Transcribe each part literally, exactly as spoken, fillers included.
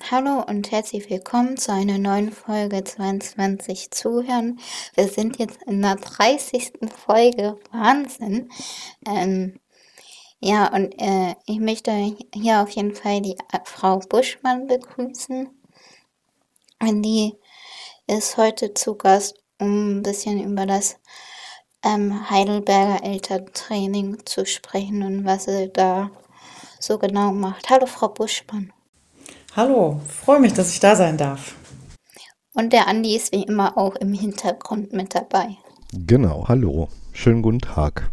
Hallo und herzlich willkommen zu einer neuen Folge zweiundzwanzig Zuhören. Wir sind jetzt in der dreißigsten Folge. Wahnsinn. Ähm, ja, und äh, ich möchte hier auf jeden Fall die äh, Frau Buschmann begrüßen. Und die ist heute zu Gast, um ein bisschen über das ähm, Heidelberger Elterntraining zu sprechen und was sie da so genau macht. Hallo, Frau Buschmann. Hallo, freue mich, dass ich da sein darf. Und der Andi ist wie immer auch im Hintergrund mit dabei. Genau, hallo. Schönen guten Tag.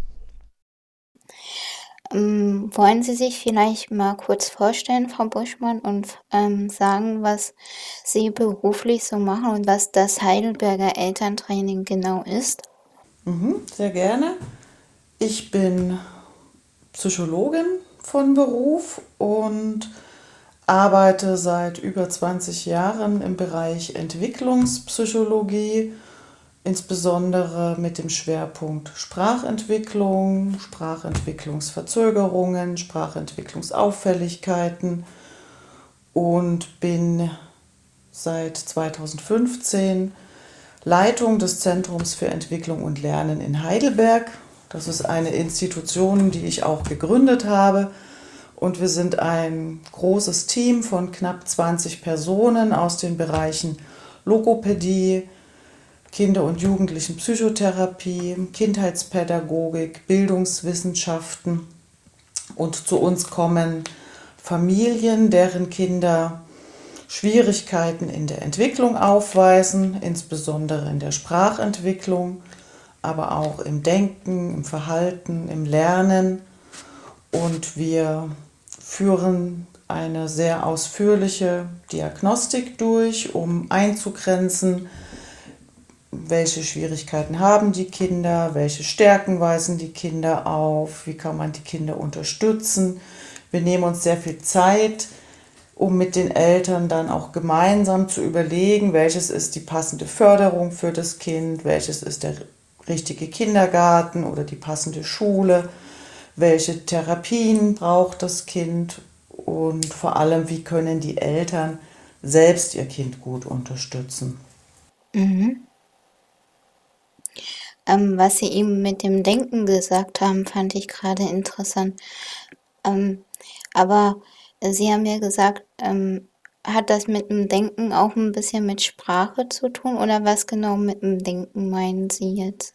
Ähm, wollen Sie sich vielleicht mal kurz vorstellen, Frau Buschmann, und ähm, sagen, was Sie beruflich so machen und was das Heidelberger Elterntraining genau ist? Mhm, sehr gerne. Ich bin Psychologin von Beruf und arbeite seit über zwanzig Jahren im Bereich Entwicklungspsychologie, insbesondere mit dem Schwerpunkt Sprachentwicklung, Sprachentwicklungsverzögerungen, Sprachentwicklungsauffälligkeiten und bin seit zweitausendfünfzehn Leitung des Zentrums für Entwicklung und Lernen in Heidelberg. Das ist eine Institution, die ich auch gegründet habe. Und wir sind ein großes Team von knapp zwanzig Personen aus den Bereichen Logopädie, Kinder- und Jugendlichenpsychotherapie, Kindheitspädagogik, Bildungswissenschaften. Und zu uns kommen Familien, deren Kinder Schwierigkeiten in der Entwicklung aufweisen, insbesondere in der Sprachentwicklung, aber auch im Denken, im Verhalten, im Lernen. Und wir führen eine sehr ausführliche Diagnostik durch, um einzugrenzen, welche Schwierigkeiten haben die Kinder, welche Stärken weisen die Kinder auf, wie kann man die Kinder unterstützen. Wir nehmen uns sehr viel Zeit, um mit den Eltern dann auch gemeinsam zu überlegen, welches ist die passende Förderung für das Kind, welches ist der richtige Kindergarten oder die passende Schule, welche Therapien braucht das Kind und vor allem, wie können die Eltern selbst ihr Kind gut unterstützen. Mhm. Ähm, was Sie eben mit dem Denken gesagt haben, fand ich gerade interessant. Ähm, aber äh, Sie haben ja gesagt, ähm, hat das mit dem Denken auch ein bisschen mit Sprache zu tun oder was genau mit dem Denken meinen Sie jetzt?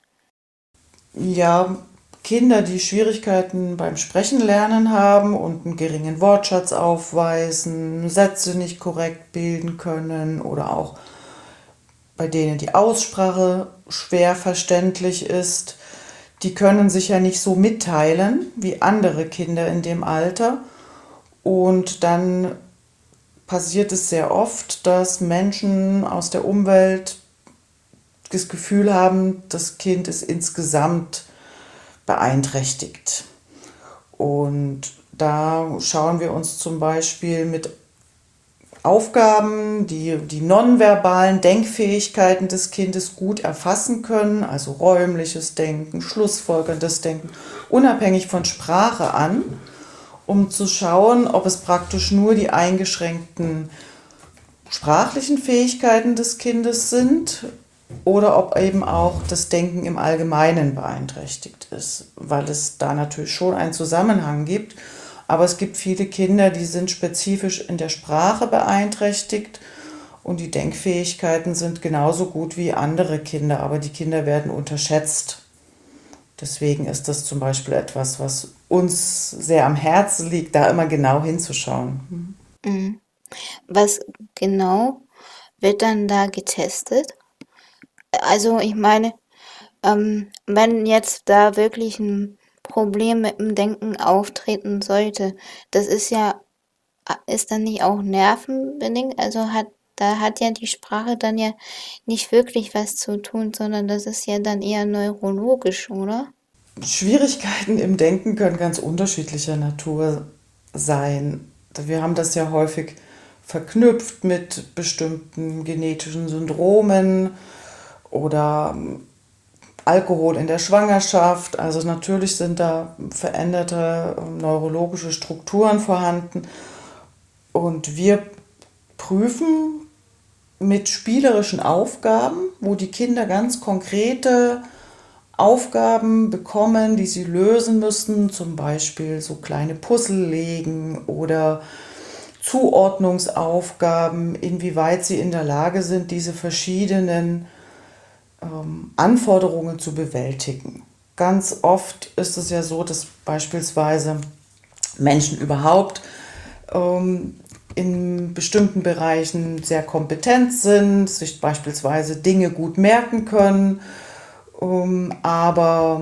Ja, Kinder, die Schwierigkeiten beim Sprechen lernen haben und einen geringen Wortschatz aufweisen, Sätze nicht korrekt bilden können oder auch bei denen die Aussprache schwer verständlich ist, die können sich ja nicht so mitteilen wie andere Kinder in dem Alter. Und dann passiert es sehr oft, dass Menschen aus der Umwelt das Gefühl haben, das Kind ist insgesamt beeinträchtigt. Und da schauen wir uns zum Beispiel mit Aufgaben, die die nonverbalen Denkfähigkeiten des Kindes gut erfassen können, also räumliches Denken, schlussfolgerndes Denken, unabhängig von Sprache an, um zu schauen, ob es praktisch nur die eingeschränkten sprachlichen Fähigkeiten des Kindes sind oder ob eben auch das Denken im Allgemeinen beeinträchtigt ist, weil es da natürlich schon einen Zusammenhang gibt. Aber es gibt viele Kinder, die sind spezifisch in der Sprache beeinträchtigt und die Denkfähigkeiten sind genauso gut wie andere Kinder, aber die Kinder werden unterschätzt. Deswegen ist das zum Beispiel etwas, was uns sehr am Herzen liegt, da immer genau hinzuschauen. Mhm. Was genau wird dann da getestet? Also ich meine, ähm, wenn jetzt da wirklich ein Problem mit dem Denken auftreten sollte, das ist ja, ist dann nicht auch nervenbedingt? Also hat, da hat ja die Sprache dann ja nicht wirklich was zu tun, sondern das ist ja dann eher neurologisch, oder? Schwierigkeiten im Denken können ganz unterschiedlicher Natur sein. Wir haben das ja häufig verknüpft mit bestimmten genetischen Syndromen oder Alkohol in der Schwangerschaft. Also natürlich sind da veränderte neurologische Strukturen vorhanden. Und wir prüfen mit spielerischen Aufgaben, wo die Kinder ganz konkrete Aufgaben bekommen, die sie lösen müssen, zum Beispiel so kleine Puzzle legen oder Zuordnungsaufgaben, inwieweit sie in der Lage sind, diese verschiedenen ähm, Anforderungen zu bewältigen. Ganz oft ist es ja so, dass beispielsweise Menschen überhaupt ähm, in bestimmten Bereichen sehr kompetent sind, sich beispielsweise Dinge gut merken können, ähm, aber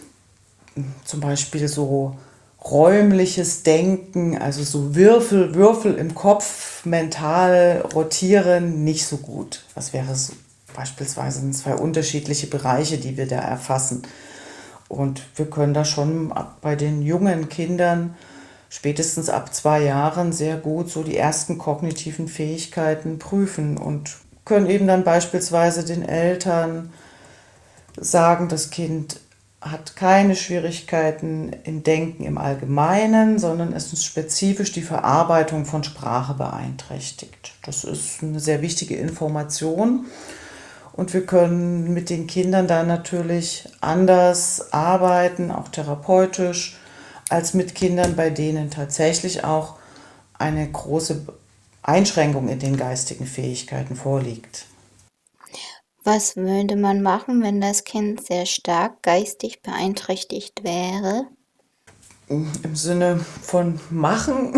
zum Beispiel so räumliches Denken, also so Würfel, Würfel im Kopf, mental rotieren, nicht so gut. Das wäre so beispielsweise in zwei unterschiedliche Bereiche, die wir da erfassen. Und wir können da schon bei den jungen Kindern spätestens ab zwei Jahren sehr gut so die ersten kognitiven Fähigkeiten prüfen und können eben dann beispielsweise den Eltern sagen, das Kind hat keine Schwierigkeiten im Denken im Allgemeinen, sondern es ist spezifisch die Verarbeitung von Sprache beeinträchtigt. Das ist eine sehr wichtige Information. Und wir können mit den Kindern dann natürlich anders arbeiten, auch therapeutisch, als mit Kindern, bei denen tatsächlich auch eine große Einschränkung in den geistigen Fähigkeiten vorliegt. Was würde man machen, wenn das Kind sehr stark geistig beeinträchtigt wäre? Im Sinne von machen,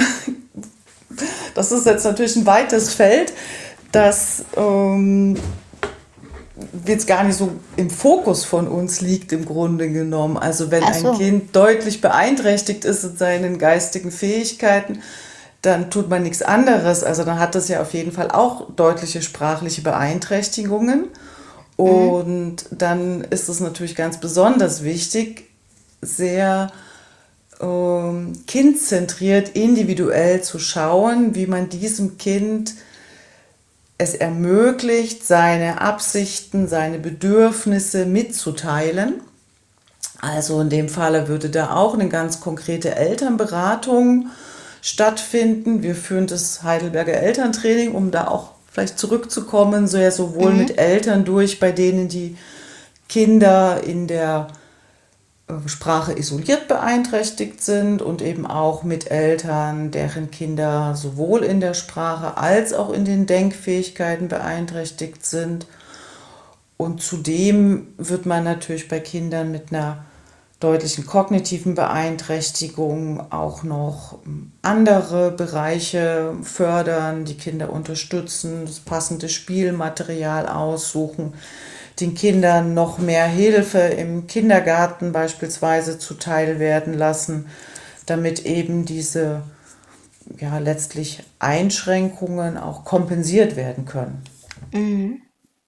das ist jetzt natürlich ein weites Feld, das ähm, jetzt gar nicht so im Fokus von uns liegt im Grunde genommen. Also wenn Ach so. ein Kind deutlich beeinträchtigt ist in seinen geistigen Fähigkeiten, dann tut man nichts anderes. Also dann hat das ja auf jeden Fall auch deutliche sprachliche Beeinträchtigungen. Und dann ist es natürlich ganz besonders wichtig, sehr ähm, kindzentriert, individuell zu schauen, wie man diesem Kind es ermöglicht, seine Absichten, seine Bedürfnisse mitzuteilen. Also in dem Falle würde da auch eine ganz konkrete Elternberatung stattfinden. Wir führen das Heidelberger Elterntraining, um da auch vielleicht zurückzukommen, so ja sowohl Mhm. mit Eltern durch, bei denen die Kinder in der äh, Sprache isoliert beeinträchtigt sind und eben auch mit Eltern, deren Kinder sowohl in der Sprache als auch in den Denkfähigkeiten beeinträchtigt sind. Und zudem wird man natürlich bei Kindern mit einer deutlichen kognitiven Beeinträchtigung auch noch andere Bereiche fördern, die Kinder unterstützen, das passende Spielmaterial aussuchen, den Kindern noch mehr Hilfe im Kindergarten beispielsweise zuteil werden lassen, damit eben diese ja, letztlich Einschränkungen auch kompensiert werden können. Mhm.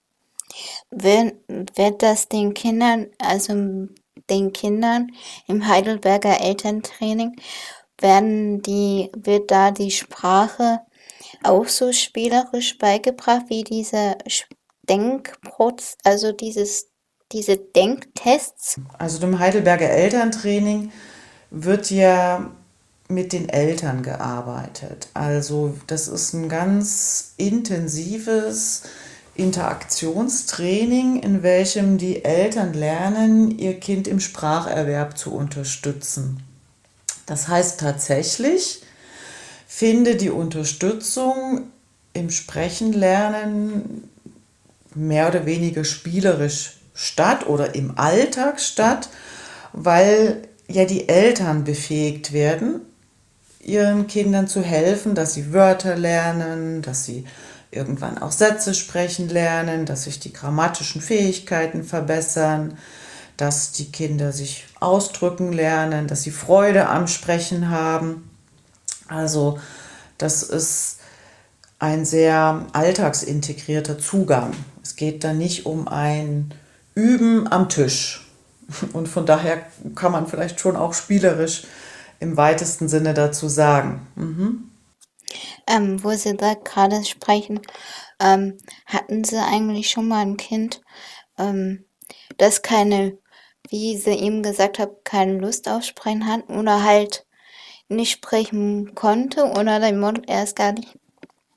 Wird, wird das den Kindern, also den Kindern im Heidelberger Elterntraining, werden die, wird da die Sprache auch so spielerisch beigebracht wie diese Denkprozess, also dieses, diese Denktests? Also im Heidelberger Elterntraining wird ja mit den Eltern gearbeitet. Also das ist ein ganz intensives Interaktionstraining, in welchem die Eltern lernen, ihr Kind im Spracherwerb zu unterstützen. Das heißt tatsächlich, finde die Unterstützung im Sprechenlernen mehr oder weniger spielerisch statt oder im Alltag statt, weil ja die Eltern befähigt werden, ihren Kindern zu helfen, dass sie Wörter lernen, dass sie irgendwann auch Sätze sprechen lernen, dass sich die grammatischen Fähigkeiten verbessern, dass die Kinder sich ausdrücken lernen, dass sie Freude am Sprechen haben. Also das ist ein sehr alltagsintegrierter Zugang. Es geht da nicht um ein Üben am Tisch. Und von daher kann man vielleicht schon auch spielerisch im weitesten Sinne dazu sagen. Mhm. Ähm, wo Sie da gerade sprechen, ähm, hatten Sie eigentlich schon mal ein Kind, ähm, das keine, wie Sie eben gesagt haben, keine Lust auf Sprechen hat oder halt nicht sprechen konnte oder den Mund erst gar nicht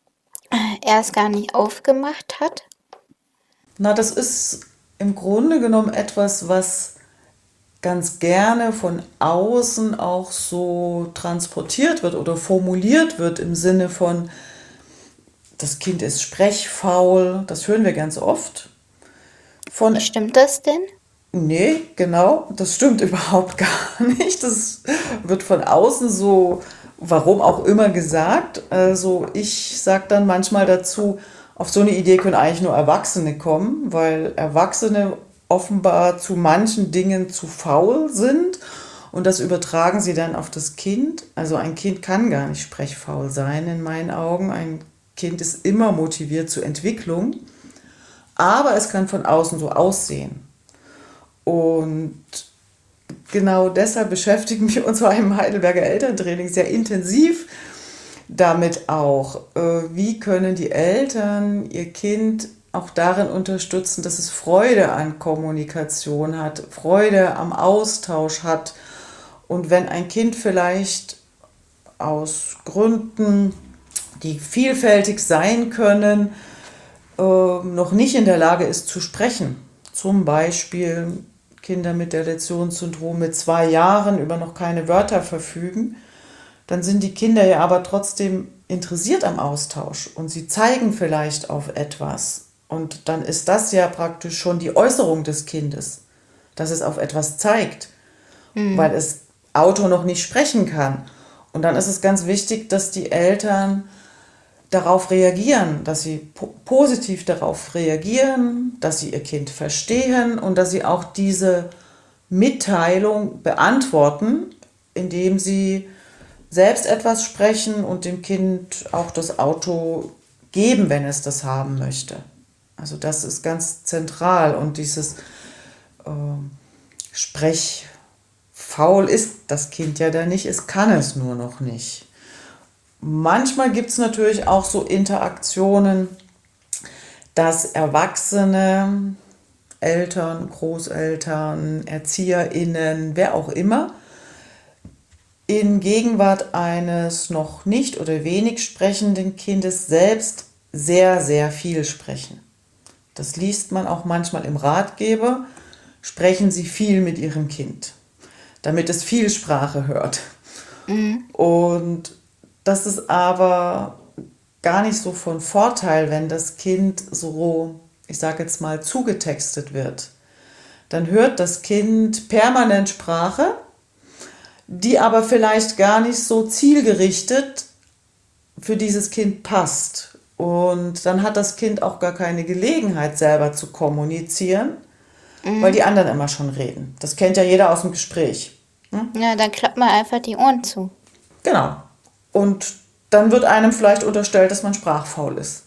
er es gar nicht aufgemacht hat? Na, das ist im Grunde genommen etwas, was ganz gerne von außen auch so transportiert wird oder formuliert wird im Sinne von, das Kind ist sprechfaul. Das hören wir ganz oft. Von, Stimmt das denn? nee, genau, das stimmt überhaupt gar nicht. Das wird von außen so, warum auch immer gesagt. Also ich sage dann manchmal dazu, auf so eine Idee können eigentlich nur Erwachsene kommen, weil Erwachsene offenbar zu manchen Dingen zu faul sind und das übertragen sie dann auf das Kind. Also ein Kind kann gar nicht sprechfaul sein in meinen Augen. Ein Kind ist immer motiviert zur Entwicklung, aber es kann von außen so aussehen. Und genau deshalb beschäftigen wir uns bei einem Heidelberger Elterntraining sehr intensiv damit auch, wie können die Eltern ihr Kind auch darin unterstützen, dass es Freude an Kommunikation hat, Freude am Austausch hat. Und wenn ein Kind vielleicht aus Gründen, die vielfältig sein können, noch nicht in der Lage ist zu sprechen, zum Beispiel Kinder mit Deletionssyndrom mit zwei Jahren über noch keine Wörter verfügen, dann sind die Kinder ja aber trotzdem interessiert am Austausch und sie zeigen vielleicht auf etwas. Und dann ist das ja praktisch schon die Äußerung des Kindes, dass es auf etwas zeigt, mhm. weil es Auto noch nicht sprechen kann. Und dann ist es ganz wichtig, dass die Eltern darauf reagieren, dass sie po- positiv darauf reagieren, dass sie ihr Kind verstehen und dass sie auch diese Mitteilung beantworten, indem sie selbst etwas sprechen und dem Kind auch das Auto geben, wenn es das haben möchte. Also das ist ganz zentral und dieses äh, Sprechfaul ist das Kind ja da nicht, es kann es nur noch nicht. Manchmal gibt es natürlich auch so Interaktionen, dass Erwachsene, Eltern, Großeltern, ErzieherInnen, wer auch immer, in Gegenwart eines noch nicht oder wenig sprechenden Kindes selbst sehr, sehr viel sprechen. Das liest man auch manchmal im Ratgeber. Sprechen Sie viel mit Ihrem Kind, damit es viel Sprache hört. Mhm. Und das ist aber gar nicht so von Vorteil, wenn das Kind so, ich sage jetzt mal, zugetextet wird. Dann hört das Kind permanent Sprache, die aber vielleicht gar nicht so zielgerichtet für dieses Kind passt. Und dann hat das Kind auch gar keine Gelegenheit, selber zu kommunizieren, mhm. weil die anderen immer schon reden. Das kennt ja jeder aus dem Gespräch. Hm? Ja, dann klappt man einfach die Ohren zu. Genau. Und dann wird einem vielleicht unterstellt, dass man sprachfaul ist.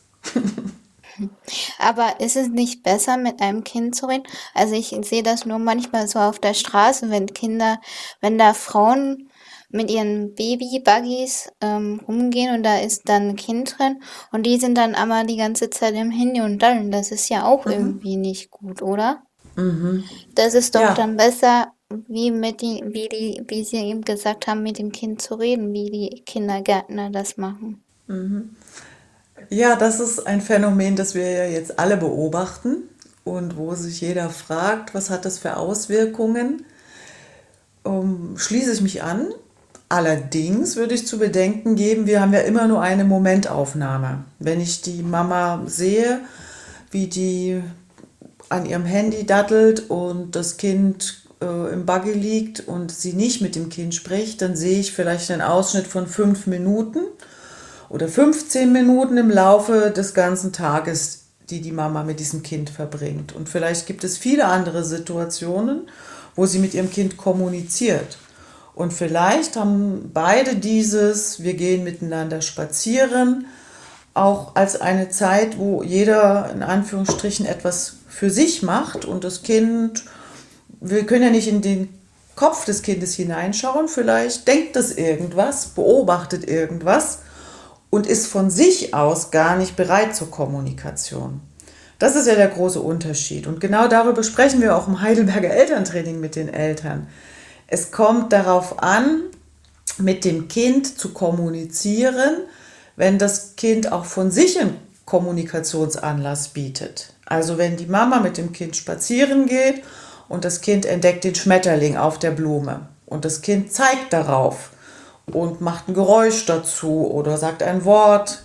Aber ist es nicht besser, mit einem Kind zu reden? Also ich sehe das nur manchmal so auf der Straße, wenn Kinder, wenn da Frauen mit ihren Baby-Buggies ähm, rumgehen und da ist dann ein Kind drin und die sind dann aber die ganze Zeit im Handy und dann. Das ist ja auch mhm. irgendwie nicht gut, oder? Mhm. Das ist doch ja. dann besser, wie mit die, wie die, wie Sie eben gesagt haben, mit dem Kind zu reden, wie die Kindergärtner das machen. Mhm. Ja, das ist ein Phänomen, das wir ja jetzt alle beobachten und wo sich jeder fragt, was hat das für Auswirkungen? Um, schließe ich mich an. Allerdings würde ich zu bedenken geben, wir haben ja immer nur eine Momentaufnahme. Wenn ich die Mama sehe, wie die an ihrem Handy dattelt und das Kind äh, im Buggy liegt und sie nicht mit dem Kind spricht, dann sehe ich vielleicht einen Ausschnitt von fünf Minuten oder fünfzehn Minuten im Laufe des ganzen Tages, die die Mama mit diesem Kind verbringt. Und vielleicht gibt es viele andere Situationen, wo sie mit ihrem Kind kommuniziert. Und vielleicht haben beide dieses, wir gehen miteinander spazieren, auch als eine Zeit, wo jeder in Anführungsstrichen etwas für sich macht und das Kind, wir können ja nicht in den Kopf des Kindes hineinschauen, vielleicht denkt das irgendwas, beobachtet irgendwas und ist von sich aus gar nicht bereit zur Kommunikation. Das ist ja der große Unterschied. Und genau darüber sprechen wir auch im Heidelberger Elterntraining mit den Eltern. Es kommt darauf an, mit dem Kind zu kommunizieren, wenn das Kind auch von sich einen Kommunikationsanlass bietet. Also wenn die Mama mit dem Kind spazieren geht und das Kind entdeckt den Schmetterling auf der Blume und das Kind zeigt darauf und macht ein Geräusch dazu oder sagt ein Wort,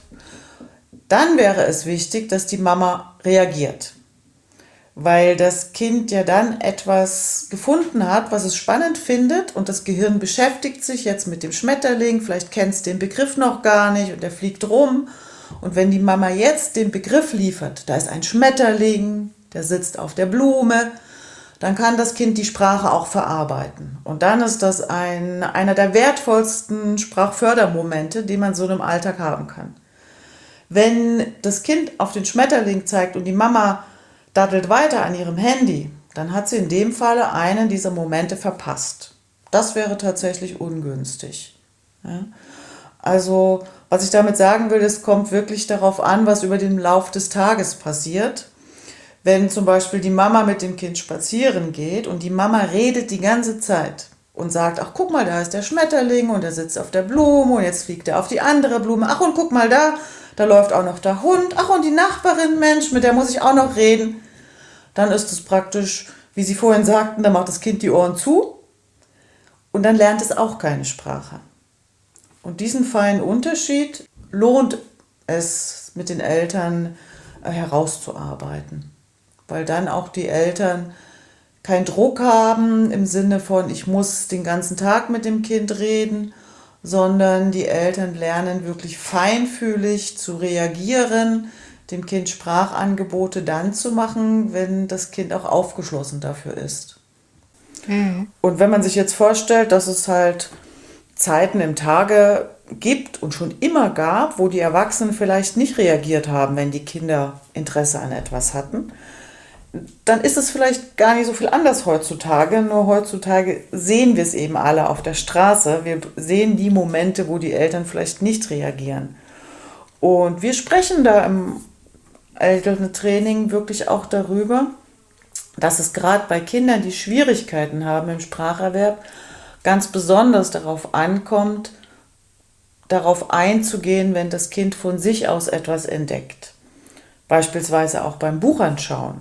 dann wäre es wichtig, dass die Mama reagiert. Weil das Kind ja dann etwas gefunden hat, was es spannend findet und das Gehirn beschäftigt sich jetzt mit dem Schmetterling, vielleicht kennt es den Begriff noch gar nicht und der fliegt rum. Und wenn die Mama jetzt den Begriff liefert, da ist ein Schmetterling, der sitzt auf der Blume, dann kann das Kind die Sprache auch verarbeiten. Und dann ist das ein, einer der wertvollsten Sprachfördermomente, die man so im Alltag haben kann. Wenn das Kind auf den Schmetterling zeigt und die Mama daddelt weiter an ihrem Handy, dann hat sie in dem Falle einen dieser Momente verpasst. Das wäre tatsächlich ungünstig. Ja? Also, was ich damit sagen will, es kommt wirklich darauf an, was über den Lauf des Tages passiert. Wenn zum Beispiel die Mama mit dem Kind spazieren geht und die Mama redet die ganze Zeit und sagt, ach guck mal, da ist der Schmetterling und er sitzt auf der Blume und jetzt fliegt er auf die andere Blume. Ach und guck mal da, da läuft auch noch der Hund. Ach und die Nachbarin, Mensch, mit der muss ich auch noch reden. Dann ist es praktisch, wie Sie vorhin sagten, da macht das Kind die Ohren zu und dann lernt es auch keine Sprache. Und diesen feinen Unterschied lohnt es mit den Eltern äh, herauszuarbeiten, weil dann auch die Eltern keinen Druck haben im Sinne von, ich muss den ganzen Tag mit dem Kind reden, sondern die Eltern lernen wirklich feinfühlig zu reagieren, dem Kind Sprachangebote dann zu machen, wenn das Kind auch aufgeschlossen dafür ist. Mhm. Und wenn man sich jetzt vorstellt, dass es halt Zeiten im Tage gibt und schon immer gab, wo die Erwachsenen vielleicht nicht reagiert haben, wenn die Kinder Interesse an etwas hatten, dann ist es vielleicht gar nicht so viel anders heutzutage, nur heutzutage sehen wir es eben alle auf der Straße. Wir sehen die Momente, wo die Eltern vielleicht nicht reagieren. Und wir sprechen da im Elterntraining wirklich auch darüber, dass es gerade bei Kindern, die Schwierigkeiten haben im Spracherwerb, ganz besonders darauf ankommt, darauf einzugehen, wenn das Kind von sich aus etwas entdeckt. Beispielsweise auch beim Buchanschauen.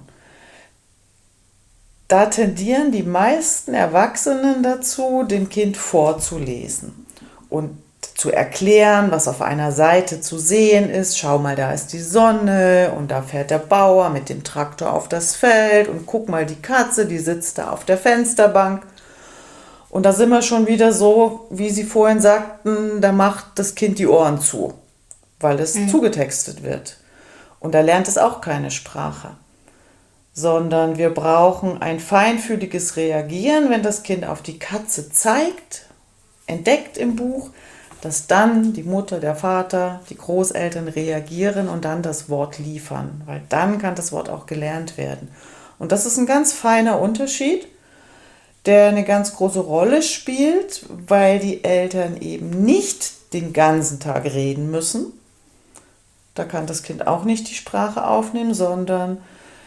Da tendieren die meisten Erwachsenen dazu, dem Kind vorzulesen und zu erklären, was auf einer Seite zu sehen ist. Schau mal, da ist die Sonne und da fährt der Bauer mit dem Traktor auf das Feld und guck mal, die Katze, die sitzt da auf der Fensterbank. Und da sind wir schon wieder so, wie Sie vorhin sagten, da macht das Kind die Ohren zu, weil es mhm. zugetextet wird. Und da lernt es auch keine Sprache, sondern wir brauchen ein feinfühliges Reagieren, wenn das Kind auf die Katze zeigt, entdeckt im Buch, dass dann die Mutter, der Vater, die Großeltern reagieren und dann das Wort liefern, weil dann kann das Wort auch gelernt werden. Und das ist ein ganz feiner Unterschied, der eine ganz große Rolle spielt, weil die Eltern eben nicht den ganzen Tag reden müssen. Da kann das Kind auch nicht die Sprache aufnehmen, sondern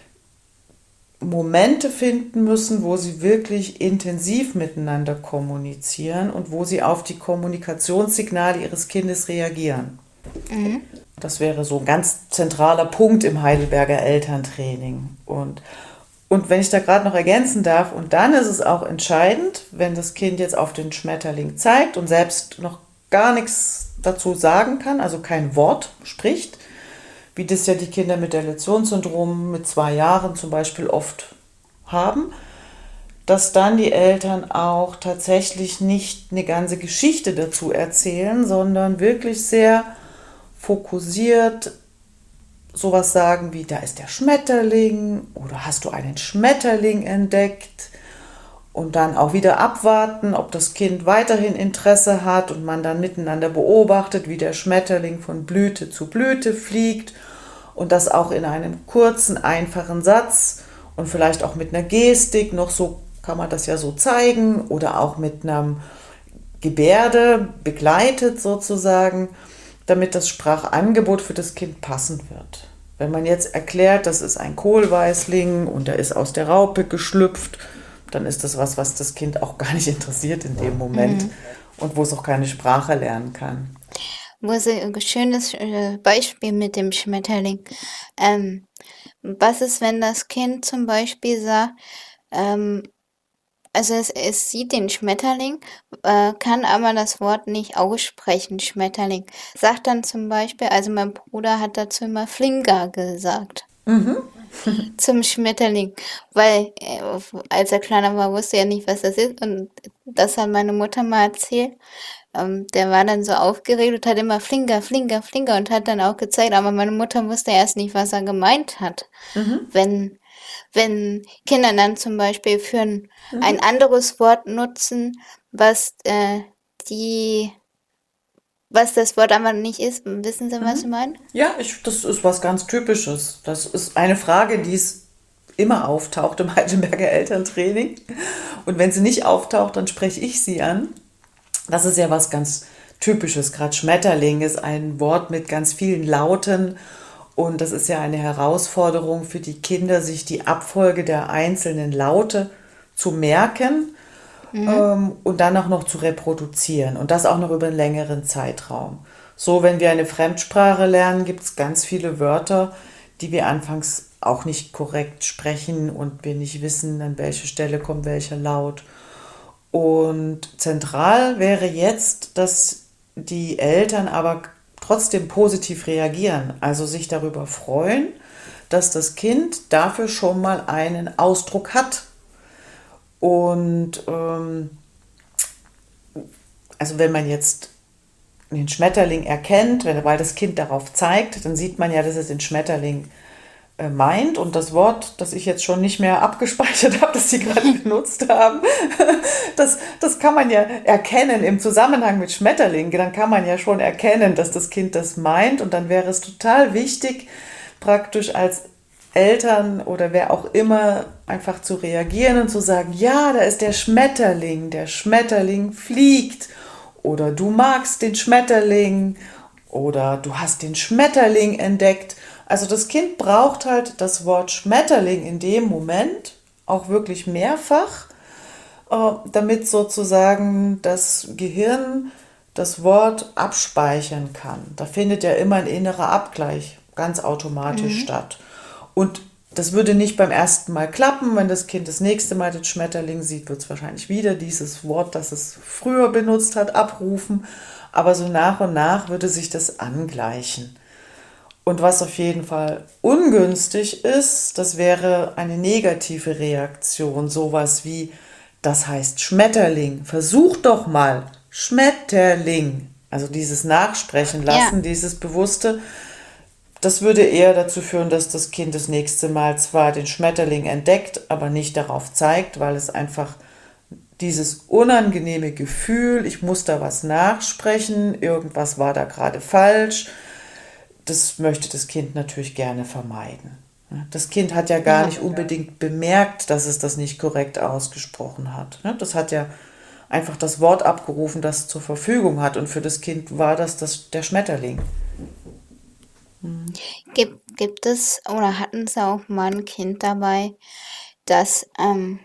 Momente finden müssen, wo sie wirklich intensiv miteinander kommunizieren und wo sie auf die Kommunikationssignale ihres Kindes reagieren. Mhm. Das wäre so ein ganz zentraler Punkt im Heidelberger Elterntraining. Und, und wenn ich da gerade noch ergänzen darf, und dann ist es auch entscheidend, wenn das Kind jetzt auf den Schmetterling zeigt und selbst noch gar nichts dazu sagen kann, also kein Wort spricht, wie das ja die Kinder mit Deletionssyndrom mit zwei Jahren zum Beispiel oft haben, dass dann die Eltern auch tatsächlich nicht eine ganze Geschichte dazu erzählen, sondern wirklich sehr fokussiert sowas sagen wie, da ist der Schmetterling oder hast du einen Schmetterling entdeckt? Und dann auch wieder abwarten, ob das Kind weiterhin Interesse hat und man dann miteinander beobachtet, wie der Schmetterling von Blüte zu Blüte fliegt und das auch in einem kurzen, einfachen Satz und vielleicht auch mit einer Gestik, noch so kann man das ja so zeigen oder auch mit einer Gebärde begleitet sozusagen, damit das Sprachangebot für das Kind passend wird. Wenn man jetzt erklärt, das ist ein Kohlweißling und der ist aus der Raupe geschlüpft, dann ist das was, was das Kind auch gar nicht interessiert in dem Moment mhm. und wo es auch keine Sprache lernen kann. wo sie ein schönes äh, Beispiel mit dem Schmetterling. Ähm, was ist, wenn das Kind zum Beispiel sagt, ähm, also es, es sieht den Schmetterling, äh, kann aber das Wort nicht aussprechen, Schmetterling. Sagt dann zum Beispiel, also mein Bruder hat dazu immer Flinga gesagt. Zum Schmetterling, weil äh, als er kleiner war, wusste er nicht, was das ist, und das hat meine Mutter mal erzählt. Ähm, der war dann so aufgeregt und hat immer Flinga, Flinga, Flinga und hat dann auch gezeigt, aber meine Mutter wusste erst nicht, was er gemeint hat. Wenn, wenn Kinder dann zum Beispiel für ein, ein anderes Wort nutzen, was äh, die, was das Wort aber nicht ist, wissen Sie, was ich meine? Ja, ich, das ist was ganz Typisches. Das ist eine Frage, die es immer auftaucht im Heidelberger Elterntraining. Und wenn sie nicht auftaucht, dann spreche ich sie an. Das ist ja was ganz Typisches. Gerade Schmetterling ist ein Wort mit ganz vielen Lauten. Und das ist ja eine Herausforderung für die Kinder, sich die Abfolge der einzelnen Laute zu merken ähm, und dann auch noch zu reproduzieren. Und das auch noch über einen längeren Zeitraum. So, wenn wir eine Fremdsprache lernen, gibt es ganz viele Wörter, die wir anfangs auch nicht korrekt sprechen und wir nicht wissen, an welche Stelle kommt welcher Laut. Und zentral wäre jetzt, dass die Eltern aber trotzdem positiv reagieren, also sich darüber freuen, dass das Kind dafür schon mal einen Ausdruck hat. Und ähm, also wenn man jetzt den Schmetterling erkennt, wenn, weil das Kind darauf zeigt, dann sieht man ja, dass es den Schmetterling äh, meint. Und das Wort, das ich jetzt schon nicht mehr abgespeichert habe, das Sie gerade benutzt haben, das, das kann man ja erkennen im Zusammenhang mit Schmetterling. Dann kann man ja schon erkennen, dass das Kind das meint. Und dann wäre es total wichtig, praktisch als Eltern oder wer auch immer einfach zu reagieren und zu sagen, ja, da ist der Schmetterling, der Schmetterling fliegt. Oder du magst den Schmetterling oder du hast den Schmetterling entdeckt. Also das Kind braucht halt das Wort Schmetterling in dem Moment auch wirklich mehrfach, äh, damit sozusagen das Gehirn das Wort abspeichern kann. Da findet ja immer ein innerer Abgleich ganz automatisch statt. Und das würde nicht beim ersten Mal klappen. Wenn das Kind das nächste Mal den Schmetterling sieht, wird es wahrscheinlich wieder dieses Wort, das es früher benutzt hat, abrufen. Aber so nach und nach würde sich das angleichen. Und was auf jeden Fall ungünstig ist, das wäre eine negative Reaktion. Sowas wie, das heißt Schmetterling. Versuch doch mal. Schmetterling. Also dieses Nachsprechen lassen, Ja. dieses bewusste. Das würde eher dazu führen, dass das Kind das nächste Mal zwar den Schmetterling entdeckt, aber nicht darauf zeigt, weil es einfach dieses unangenehme Gefühl, ich muss da was nachsprechen, irgendwas war da gerade falsch, das möchte das Kind natürlich gerne vermeiden. Das Kind hat ja gar Ja. nicht unbedingt bemerkt, dass es das nicht korrekt ausgesprochen hat. Das hat ja einfach das Wort abgerufen, das es zur Verfügung hat. Und für das Kind war das, das der Schmetterling. Gibt, gibt es oder hatten Sie auch mal ein Kind dabei, das ähm,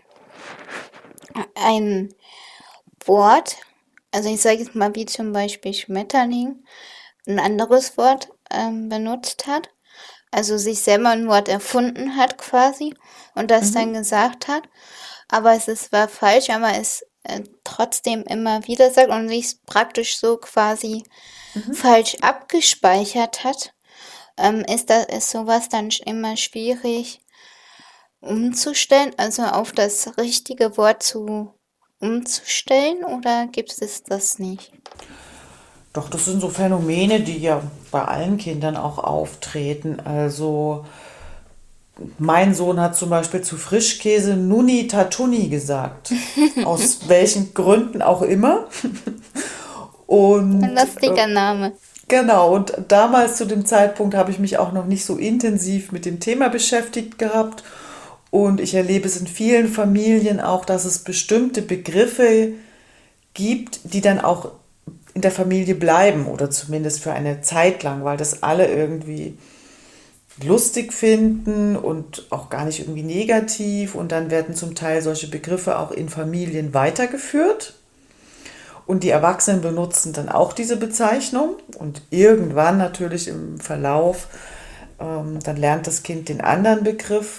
ein Wort, also ich sage jetzt mal wie zum Beispiel Schmetterling, ein anderes Wort ähm, benutzt hat, also sich selber ein Wort erfunden hat quasi und das dann gesagt hat, aber es ist, war falsch, aber es äh, trotzdem immer wieder sagt und sich praktisch so quasi falsch abgespeichert hat, ähm, ist das ist sowas dann sch- immer schwierig umzustellen, also auf das richtige Wort zu umzustellen oder gibt es das nicht? Doch, das sind so Phänomene, die ja bei allen Kindern auch auftreten. Also mein Sohn hat zum Beispiel zu Frischkäse Nuni Tatuni gesagt. Aus welchen Gründen auch immer. Und Ein lustiger Name. genau, und damals zu dem Zeitpunkt habe ich mich auch noch nicht so intensiv mit dem Thema beschäftigt gehabt. Und ich erlebe es in vielen Familien auch, dass es bestimmte Begriffe gibt, die dann auch in der Familie bleiben oder zumindest für eine Zeit lang, weil das alle irgendwie lustig finden und auch gar nicht irgendwie negativ. Und dann werden zum Teil solche Begriffe auch in Familien weitergeführt. Und die Erwachsenen benutzen dann auch diese Bezeichnung und irgendwann natürlich im Verlauf, ähm, dann lernt das Kind den anderen Begriff.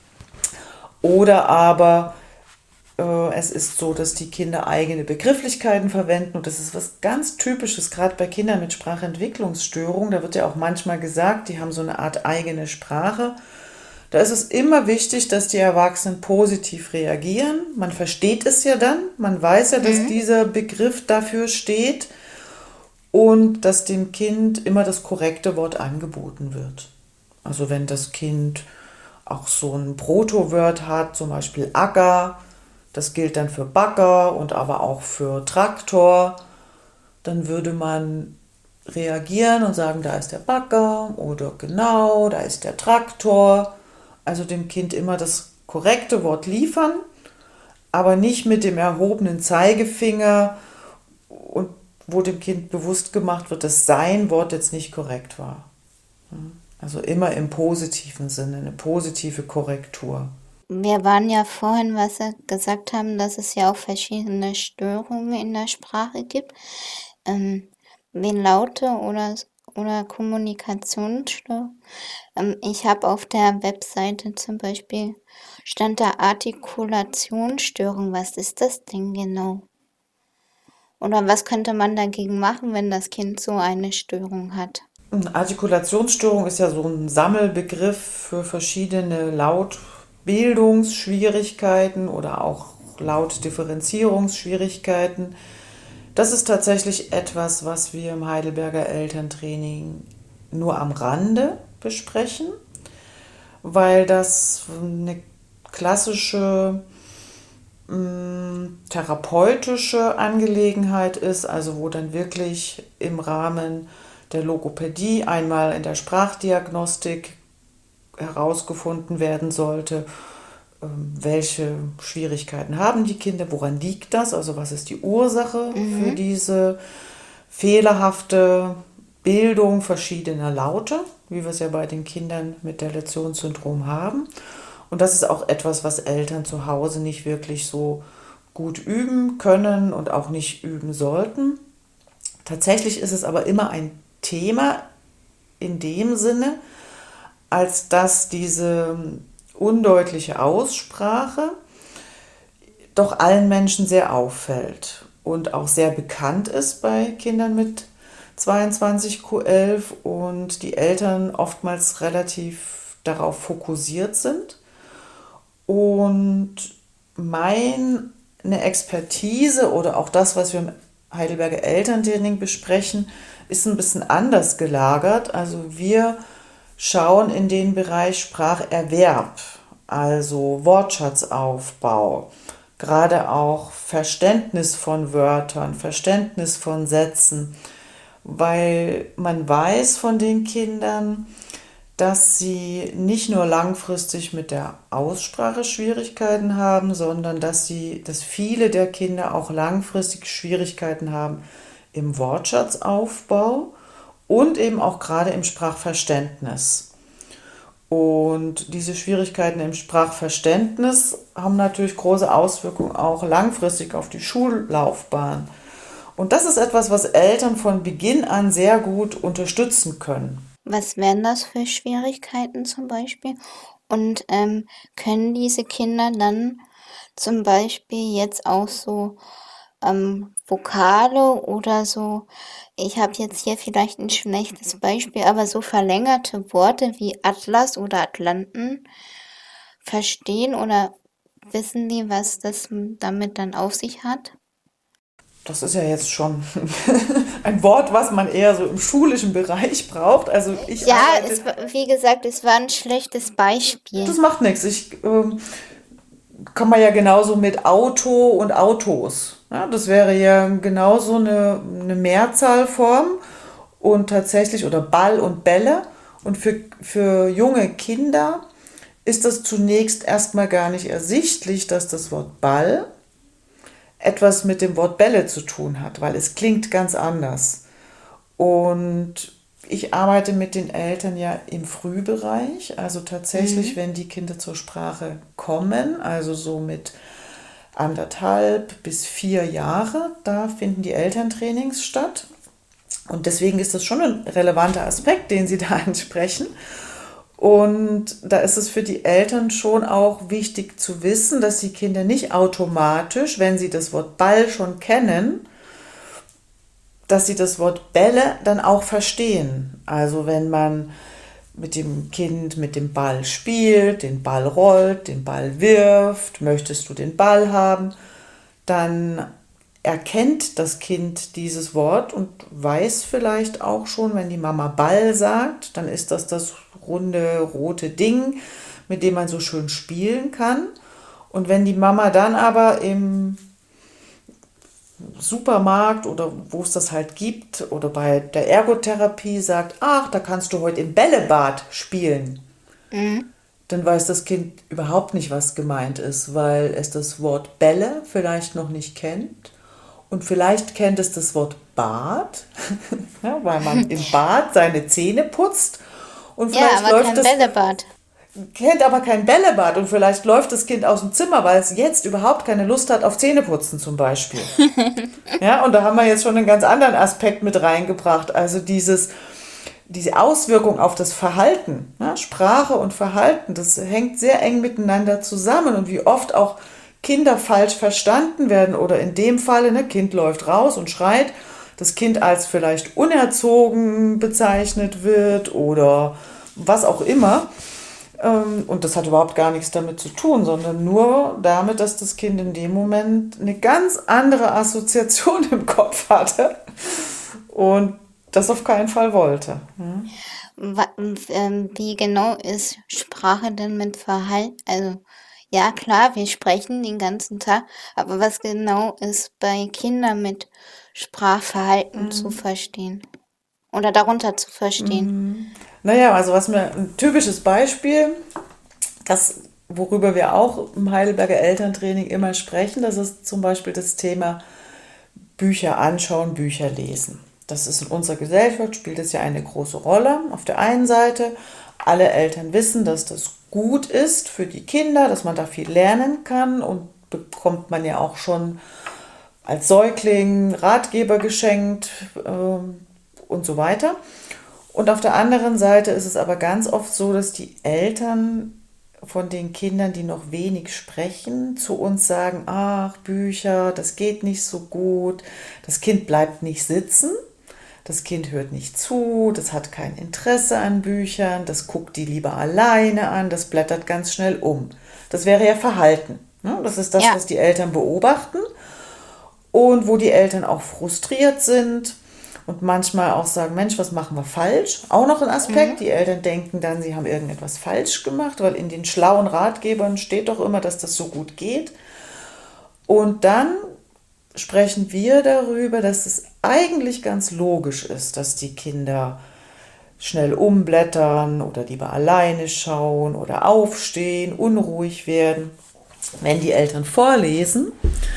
Oder aber äh, es ist so, dass die Kinder eigene Begrifflichkeiten verwenden und das ist was ganz Typisches, gerade bei Kindern mit Sprachentwicklungsstörungen. Da wird ja auch manchmal gesagt, die haben so eine Art eigene Sprache. Da ist es immer wichtig, dass die Erwachsenen positiv reagieren. Man versteht es ja dann, man weiß ja, dass Mhm. dieser Begriff dafür steht und dass dem Kind immer das korrekte Wort angeboten wird. Also wenn das Kind auch so ein Proto-Word hat, zum Beispiel Acker, das gilt dann für Bagger und aber auch für Traktor, dann würde man reagieren und sagen, da ist der Bagger oder genau, da ist der Traktor. Also dem Kind immer das korrekte Wort liefern, aber nicht mit dem erhobenen Zeigefinger und wo dem Kind bewusst gemacht wird, dass sein Wort jetzt nicht korrekt war. Also immer im positiven Sinne, eine positive Korrektur. Wir waren ja vorhin, was wir gesagt haben, dass es ja auch verschiedene Störungen in der Sprache gibt, ähm, wie Laute oder, oder Kommunikationsstörungen. Ähm, ich habe auf der Webseite zum Beispiel, stand da Artikulationsstörung. Was ist das denn genau? Oder was könnte man dagegen machen, wenn das Kind so eine Störung hat? Artikulationsstörung ist ja so ein Sammelbegriff für verschiedene Lautbildungsschwierigkeiten oder auch Lautdifferenzierungsschwierigkeiten. Das ist tatsächlich etwas, was wir im Heidelberger Elterntraining nur am Rande besprechen, weil das eine klassische mh, therapeutische Angelegenheit ist, also wo dann wirklich im Rahmen der Logopädie einmal in der Sprachdiagnostik herausgefunden werden sollte, ähm, welche Schwierigkeiten haben die Kinder, woran liegt das, also was ist die Ursache für Mhm. diese fehlerhafte Bildung verschiedener Laute, wie wir es ja bei den Kindern mit der Letios-Syndrom haben. Und das ist auch etwas, was Eltern zu Hause nicht wirklich so gut üben können und auch nicht üben sollten. Tatsächlich ist es aber immer ein Thema in dem Sinne, als dass diese undeutliche Aussprache doch allen Menschen sehr auffällt und auch sehr bekannt ist bei Kindern mit zweiundzwanzig Q elf und die Eltern oftmals relativ darauf fokussiert sind. Und meine Expertise oder auch das, was wir im Heidelberger Elterntraining besprechen, ist ein bisschen anders gelagert. Also wir schauen in den Bereich Spracherwerb, also Wortschatzaufbau, gerade auch Verständnis von Wörtern, Verständnis von Sätzen, weil man weiß von den Kindern, dass sie nicht nur langfristig mit der Aussprache Schwierigkeiten haben, sondern dass sie, dass viele der Kinder auch langfristig Schwierigkeiten haben im Wortschatzaufbau und eben auch gerade im Sprachverständnis. Und diese Schwierigkeiten im Sprachverständnis haben natürlich große Auswirkungen auch langfristig auf die Schullaufbahn. Und das ist etwas, was Eltern von Beginn an sehr gut unterstützen können. Was wären das für Schwierigkeiten zum Beispiel? Und ähm, können diese Kinder dann zum Beispiel jetzt auch so ähm, Vokale oder so, ich habe jetzt hier vielleicht ein schlechtes Beispiel, aber so verlängerte Worte wie Atlas oder Atlanten verstehen oder wissen die, was das damit dann auf sich hat? Das ist ja jetzt schon ein Wort, was man eher so im schulischen Bereich braucht. Also ich Ja, arbeite. es war, wie gesagt, es war ein schlechtes Beispiel. Das macht nichts. Ich ähm, kann man ja genauso mit Auto und Autos. Ja, das wäre ja genauso eine, eine Mehrzahlform und tatsächlich oder Ball und Bälle. Und für, für junge Kinder ist das zunächst erstmal gar nicht ersichtlich, dass das Wort Ball etwas mit dem Wort Bälle zu tun hat, weil es klingt ganz anders. Und ich arbeite mit den Eltern ja im Frühbereich, also tatsächlich, Mhm. wenn die Kinder zur Sprache kommen, also so mit anderthalb bis vier Jahre. Da finden die Elterntrainings statt. Und deswegen ist das schon ein relevanter Aspekt, den Sie da ansprechen. Und da ist es für die Eltern schon auch wichtig zu wissen, dass die Kinder nicht automatisch, wenn sie das Wort Ball schon kennen, dass sie das Wort Bälle dann auch verstehen. Also wenn man mit dem Kind mit dem Ball spielt, den Ball rollt, den Ball wirft, möchtest du den Ball haben, dann erkennt das Kind dieses Wort und weiß vielleicht auch schon, wenn die Mama Ball sagt, dann ist das das runde, rote Ding, mit dem man so schön spielen kann. Und wenn die Mama dann aber im Supermarkt oder wo es das halt gibt oder bei der Ergotherapie sagt, ach, da kannst du heute im Bällebad spielen, Mhm. dann weiß das Kind überhaupt nicht, was gemeint ist, weil es das Wort Bälle vielleicht noch nicht kennt. Und vielleicht kennt es das Wort Bad, ja, weil man im Bad seine Zähne putzt. Und Ja, vielleicht aber läuft kein das, Bällebad. kennt aber kein Bällebad und vielleicht läuft das Kind aus dem Zimmer, weil es jetzt überhaupt keine Lust hat auf Zähneputzen zum Beispiel. Ja, und da haben wir jetzt schon einen ganz anderen Aspekt mit reingebracht. Also dieses, diese Auswirkung auf das Verhalten, ja, Sprache und Verhalten, das hängt sehr eng miteinander zusammen. Und wie oft auch Kinder falsch verstanden werden oder in dem Falle, ne, Kind läuft raus und schreit, das Kind als vielleicht unerzogen bezeichnet wird oder was auch immer. Und das hat überhaupt gar nichts damit zu tun, sondern nur damit, dass das Kind in dem Moment eine ganz andere Assoziation im Kopf hatte und das auf keinen Fall wollte. Wa- ähm, Wie genau ist Sprache denn mit Verhalten? Also, ja, klar, wir sprechen den ganzen Tag, aber was genau ist bei Kindern mit Sprachverhalten zu verstehen? Oder darunter zu verstehen? Naja, also was mir ein typisches Beispiel, das, worüber wir auch im Heidelberger Elterntraining immer sprechen, das ist zum Beispiel das Thema Bücher anschauen, Bücher lesen. Das ist in unserer Gesellschaft, spielt es ja eine große Rolle. Auf der einen Seite, alle Eltern wissen, dass das gut ist für die Kinder, dass man da viel lernen kann und bekommt man ja auch schon als Säugling Ratgeber geschenkt ähm, und so weiter. Und auf der anderen Seite ist es aber ganz oft so, dass die Eltern von den Kindern, die noch wenig sprechen, zu uns sagen, ach, Bücher, das geht nicht so gut, das Kind bleibt nicht sitzen, das Kind hört nicht zu, das hat kein Interesse an Büchern, das guckt die lieber alleine an, das blättert ganz schnell um. Das wäre ja Verhalten. Ne? Das ist das, Ja. was die Eltern beobachten und wo die Eltern auch frustriert sind und manchmal auch sagen, Mensch, was machen wir falsch? Auch noch ein Aspekt, die Eltern denken dann, sie haben irgendetwas falsch gemacht, weil in den schlauen Ratgebern steht doch immer, dass das so gut geht. Und dann sprechen wir darüber, dass es eigentlich ganz logisch ist, dass die Kinder schnell umblättern oder lieber alleine schauen oder aufstehen, unruhig werden. Wenn die Eltern vorlesen,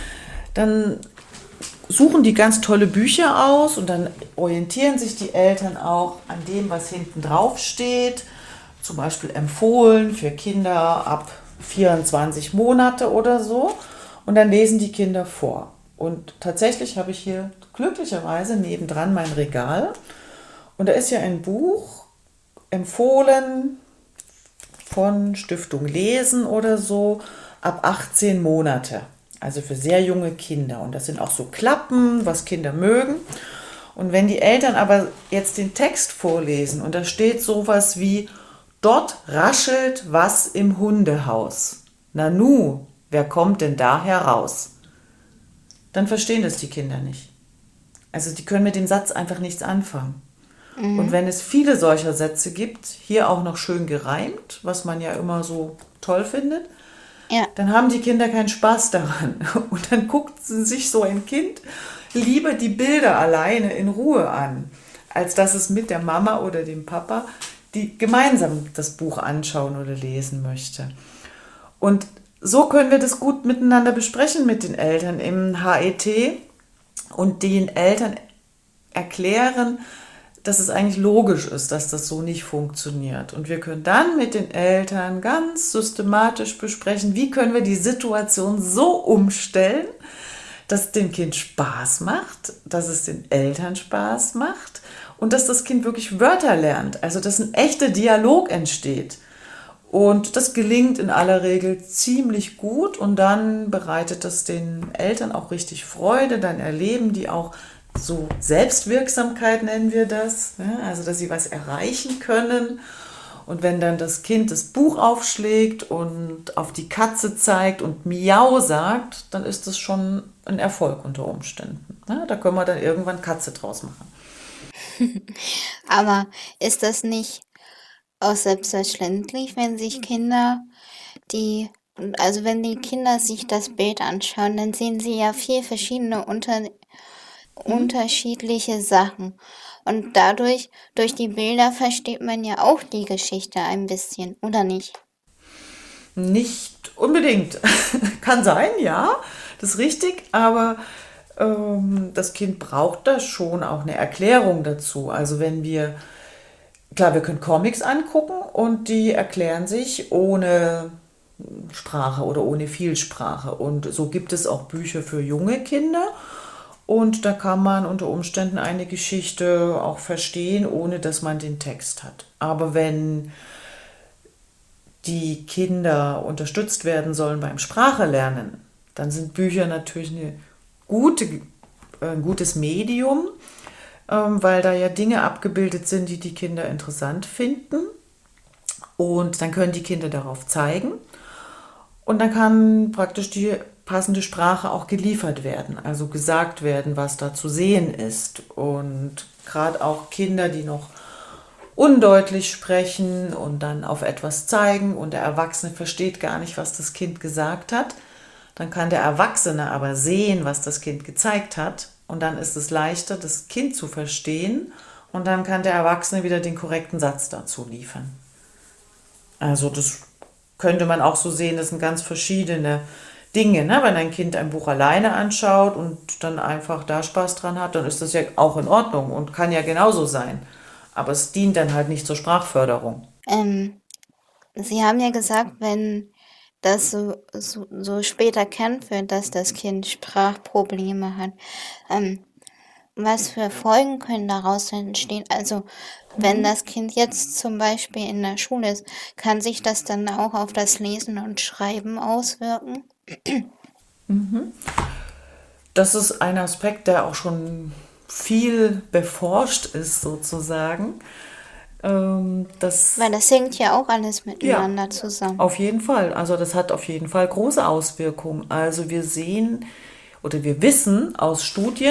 dann suchen die ganz tolle Bücher aus und dann orientieren sich die Eltern auch an dem, was hinten drauf steht. Zum Beispiel empfohlen für Kinder ab vierundzwanzig Monate oder so. Und dann lesen die Kinder vor. Und tatsächlich habe ich hier glücklicherweise nebendran mein Regal. Und da ist ja ein Buch empfohlen von Stiftung Lesen oder so ab achtzehn Monate. Also für sehr junge Kinder. Und das sind auch so Klappen, was Kinder mögen. Und wenn die Eltern aber jetzt den Text vorlesen und da steht sowas wie, dort raschelt was im Hundehaus. Nanu, wer kommt denn da heraus? Dann verstehen das die Kinder nicht. Also die können mit dem Satz einfach nichts anfangen. Mhm. Und wenn es viele solcher Sätze gibt, hier auch noch schön gereimt, was man ja immer so toll findet, Ja. dann haben die Kinder keinen Spaß daran. Und dann guckt sich so ein Kind lieber die Bilder alleine in Ruhe an, als dass es mit der Mama oder dem Papa die gemeinsam das Buch anschauen oder lesen möchte. Und so können wir das gut miteinander besprechen mit den Eltern im H E T und den Eltern erklären, dass es eigentlich logisch ist, dass das so nicht funktioniert. Und wir können dann mit den Eltern ganz systematisch besprechen, wie können wir die Situation so umstellen, dass es dem Kind Spaß macht, dass es den Eltern Spaß macht und dass das Kind wirklich Wörter lernt, also dass ein echter Dialog entsteht. Und das gelingt in aller Regel ziemlich gut und dann bereitet das den Eltern auch richtig Freude, dann erleben die auch so Selbstwirksamkeit, nennen wir das, ja, also dass sie was erreichen können. Und wenn dann das Kind das Buch aufschlägt und auf die Katze zeigt und Miau sagt, dann ist das schon ein Erfolg unter Umständen. Ja, da können wir dann irgendwann Katze draus machen. Aber ist das nicht auch selbstverständlich, wenn sich Kinder, die, also wenn die Kinder sich das Bild anschauen, dann sehen sie ja viel verschiedene unter, unterschiedliche Sachen. Und dadurch, durch die Bilder versteht man ja auch die Geschichte ein bisschen, oder nicht? Nicht unbedingt. Kann sein, ja, das ist richtig, aber ähm, das Kind braucht da schon auch eine Erklärung dazu. Also wenn wir, klar, wir können Comics angucken und die erklären sich ohne Sprache oder ohne Vielsprache. Und so gibt es auch Bücher für junge Kinder. Und da kann man unter Umständen eine Geschichte auch verstehen, ohne dass man den Text hat. Aber wenn die Kinder unterstützt werden sollen beim Sprachelernen, dann sind Bücher natürlich eine gute, ein gutes Medium, weil da ja Dinge abgebildet sind, die die Kinder interessant finden. Und dann können die Kinder darauf zeigen. Und dann kann praktisch die passende Sprache auch geliefert werden, also gesagt werden, was da zu sehen ist. Und gerade auch Kinder, die noch undeutlich sprechen und dann auf etwas zeigen und der Erwachsene versteht gar nicht, was das Kind gesagt hat, dann kann der Erwachsene aber sehen, was das Kind gezeigt hat und dann ist es leichter, das Kind zu verstehen und dann kann der Erwachsene wieder den korrekten Satz dazu liefern. Also das könnte man auch so sehen, das sind ganz verschiedene Dinge, ne? Wenn ein Kind ein Buch alleine anschaut und dann einfach da Spaß dran hat, dann ist das ja auch in Ordnung und kann ja genauso sein. Aber es dient dann halt nicht zur Sprachförderung. Ähm, Sie haben ja gesagt, wenn das so, so, so spät erkannt wird, dass das Kind Sprachprobleme hat, ähm, was für Folgen können daraus entstehen? Also wenn das Kind jetzt zum Beispiel in der Schule ist, kann sich das dann auch auf das Lesen und Schreiben auswirken? Das ist ein Aspekt, der auch schon viel beforscht ist, sozusagen. Ähm, das, Weil das hängt ja auch alles ja, miteinander zusammen. auf jeden Fall. Also das hat auf jeden Fall große Auswirkungen. Also wir sehen oder wir wissen aus Studien,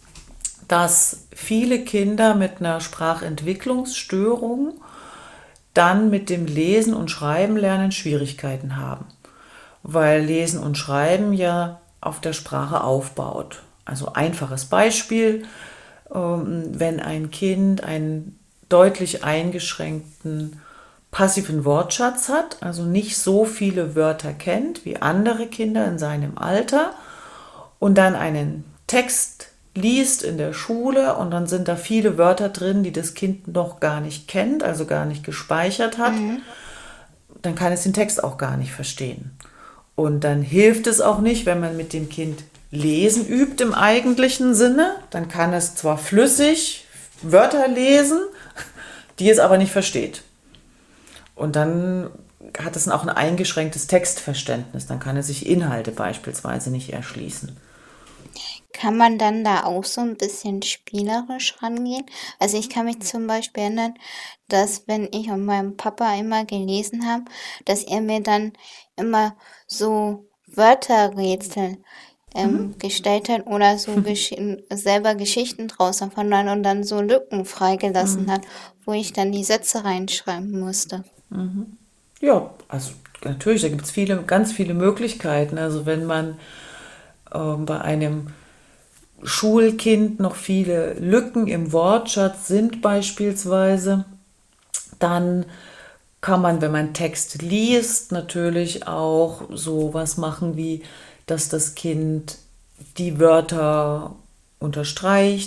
dass viele Kinder mit einer Sprachentwicklungsstörung dann mit dem Lesen und Schreiben lernen Schwierigkeiten haben, weil Lesen und Schreiben ja auf der Sprache aufbaut. Also einfaches Beispiel, ähm, wenn ein Kind einen deutlich eingeschränkten passiven Wortschatz hat, also nicht so viele Wörter kennt wie andere Kinder in seinem Alter und dann einen Text liest in der Schule und dann sind da viele Wörter drin, die das Kind noch gar nicht kennt, also gar nicht gespeichert hat, dann kann es den Text auch gar nicht verstehen. Und dann hilft es auch nicht, wenn man mit dem Kind Lesen übt im eigentlichen Sinne, dann kann es zwar flüssig Wörter lesen, die es aber nicht versteht. Und dann hat es auch ein eingeschränktes Textverständnis, dann kann es sich Inhalte beispielsweise nicht erschließen. Kann man dann da auch so ein bisschen spielerisch rangehen? Also ich kann mich zum Beispiel erinnern, dass wenn ich und mein Papa immer gelesen haben, dass er mir dann immer so Wörterrätsel ähm, gestellt hat oder so gesch selber Geschichten draus erfunden und dann so Lücken freigelassen hat, wo ich dann die Sätze reinschreiben musste. Ja, also natürlich, da gibt es viele, ganz viele Möglichkeiten. Also wenn man ähm, bei einem Schulkind noch viele Lücken im Wortschatz sind beispielsweise, dann kann man, wenn man Text liest, natürlich auch sowas machen wie, dass das Kind die Wörter unterstreicht,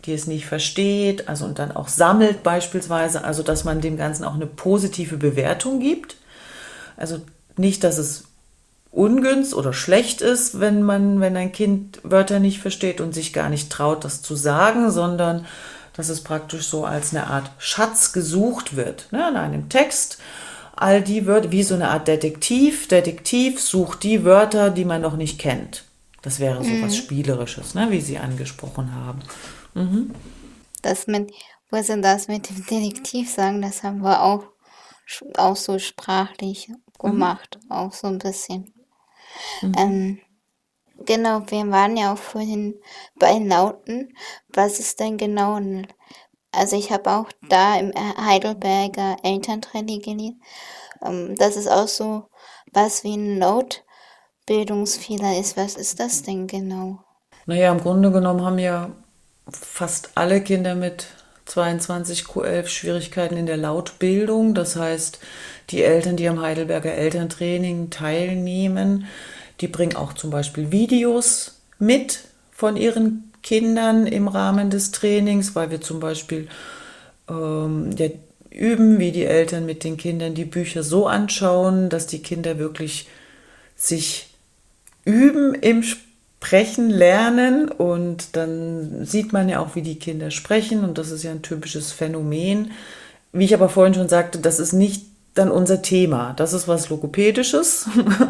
die es nicht versteht, also und dann auch sammelt beispielsweise, also dass man dem Ganzen auch eine positive Bewertung gibt. Also nicht, dass es ungünstig oder schlecht ist, wenn man, wenn ein Kind Wörter nicht versteht und sich gar nicht traut, das zu sagen, sondern dass es praktisch so als eine Art Schatz gesucht wird, ne, in einem Text. All die Wörter, wie so eine Art Detektiv. Detektiv sucht die Wörter, die man noch nicht kennt. Das wäre so was Spielerisches, ne, wie Sie angesprochen haben. Mhm. Das mit, wo sie das mit dem Detektiv sagen, das haben wir auch, auch so sprachlich gemacht, mhm. auch so ein bisschen. Mhm. Ähm, genau, wir waren ja auch vorhin bei Lauten. Was ist denn genau ein, also ich habe auch da im Heidelberger Elterntraining gelesen, ähm, dass es auch so was wie ein Lautbildungsfehler ist. Was ist das denn genau? Naja, im Grunde genommen haben ja fast alle Kinder mit zweiundzwanzig Q elf Schwierigkeiten in der Lautbildung. Das heißt, die Eltern, die am Heidelberger Elterntraining teilnehmen, die bringen auch zum Beispiel Videos mit von ihren Kindern im Rahmen des Trainings, weil wir zum Beispiel ähm, ja, üben, wie die Eltern mit den Kindern die Bücher so anschauen, dass die Kinder wirklich sich üben im Sprechen lernen, und dann sieht man ja auch, wie die Kinder sprechen, und das ist ja ein typisches Phänomen. Wie ich aber vorhin schon sagte, das ist nicht dann unser Thema. Das ist was Logopädisches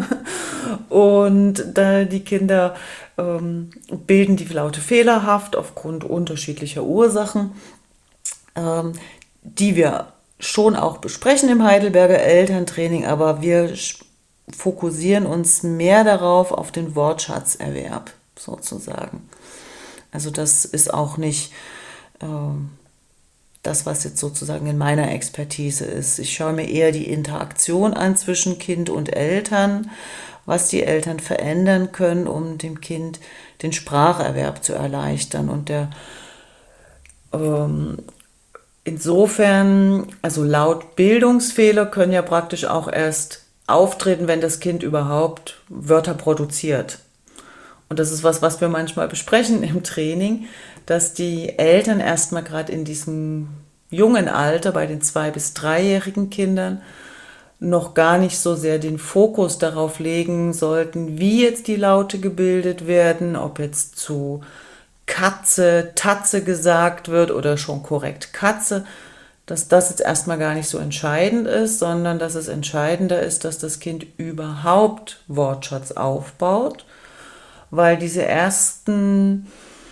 und da die Kinder ähm, bilden die Laute fehlerhaft aufgrund unterschiedlicher Ursachen, ähm, die wir schon auch besprechen im Heidelberger Elterntraining, aber wir fokussieren uns mehr darauf, auf den Wortschatzerwerb sozusagen. Also das ist auch nicht äh, das, was jetzt sozusagen in meiner Expertise ist. Ich schaue mir eher die Interaktion an zwischen Kind und Eltern, was die Eltern verändern können, um dem Kind den Spracherwerb zu erleichtern. Und der ähm, insofern, also laut Bildungsfehler können ja praktisch auch erst auftreten, wenn das Kind überhaupt Wörter produziert. Und das ist was, was wir manchmal besprechen im Training, dass die Eltern erstmal gerade in diesem jungen Alter, bei den zwei- bis dreijährigen Kindern, noch gar nicht so sehr den Fokus darauf legen sollten, wie jetzt die Laute gebildet werden, ob jetzt zu Katze, Tatze gesagt wird oder schon korrekt Katze, dass das jetzt erstmal gar nicht so entscheidend ist, sondern dass es entscheidender ist, dass das Kind überhaupt Wortschatz aufbaut, weil diese ersten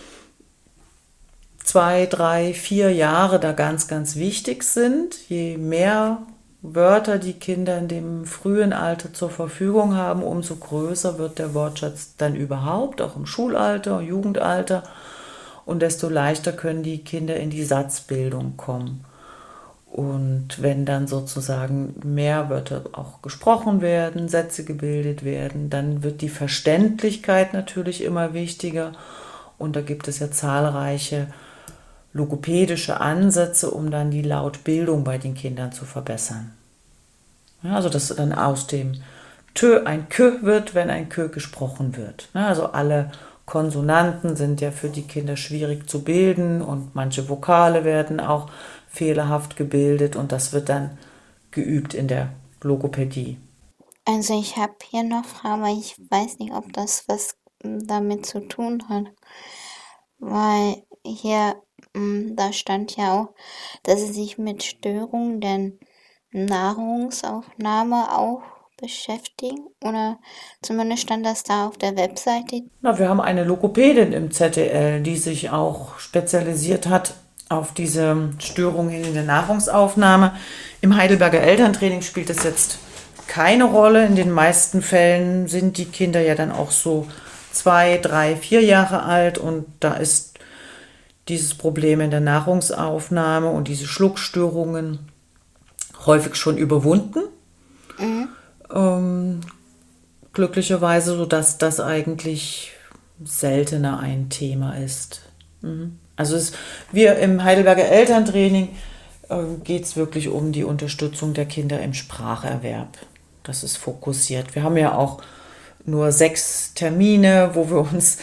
zwei, drei, vier Jahre da ganz, ganz wichtig sind. Je mehr Wörter die Kinder in dem frühen Alter zur Verfügung haben, umso größer wird der Wortschatz dann überhaupt, auch im Schulalter, Jugendalter, und desto leichter können die Kinder in die Satzbildung kommen. Und wenn dann sozusagen mehr Wörter auch gesprochen werden, Sätze gebildet werden, dann wird die Verständlichkeit natürlich immer wichtiger. Und da gibt es ja zahlreiche logopädische Ansätze, um dann die Lautbildung bei den Kindern zu verbessern. Ja, also dass dann aus dem Tö ein Kö wird, wenn ein Kö gesprochen wird. Ja, also alle Konsonanten sind ja für die Kinder schwierig zu bilden und manche Vokale werden auch fehlerhaft gebildet, und das wird dann geübt in der Logopädie. Also ich habe hier noch Fragen, weil ich weiß nicht, ob das was damit zu tun hat. Weil hier, da stand ja auch, dass sie sich mit Störungen der Nahrungsaufnahme auch beschäftigen. Oder zumindest stand das da auf der Webseite. Na, wir haben eine Logopädin im Z D L, die sich auch spezialisiert hat auf diese Störungen in der Nahrungsaufnahme. Im Heidelberger Elterntraining spielt das jetzt keine Rolle. In den meisten Fällen sind die Kinder ja dann auch so zwei, drei, vier Jahre alt, und da ist dieses Problem in der Nahrungsaufnahme und diese Schluckstörungen häufig schon überwunden. Mhm. Ähm, glücklicherweise, sodass das eigentlich seltener ein Thema ist. Mhm. Also es, wir im Heidelberger Elterntraining äh, geht es wirklich um die Unterstützung der Kinder im Spracherwerb. Das ist fokussiert. Wir haben ja auch nur sechs Termine, wo wir uns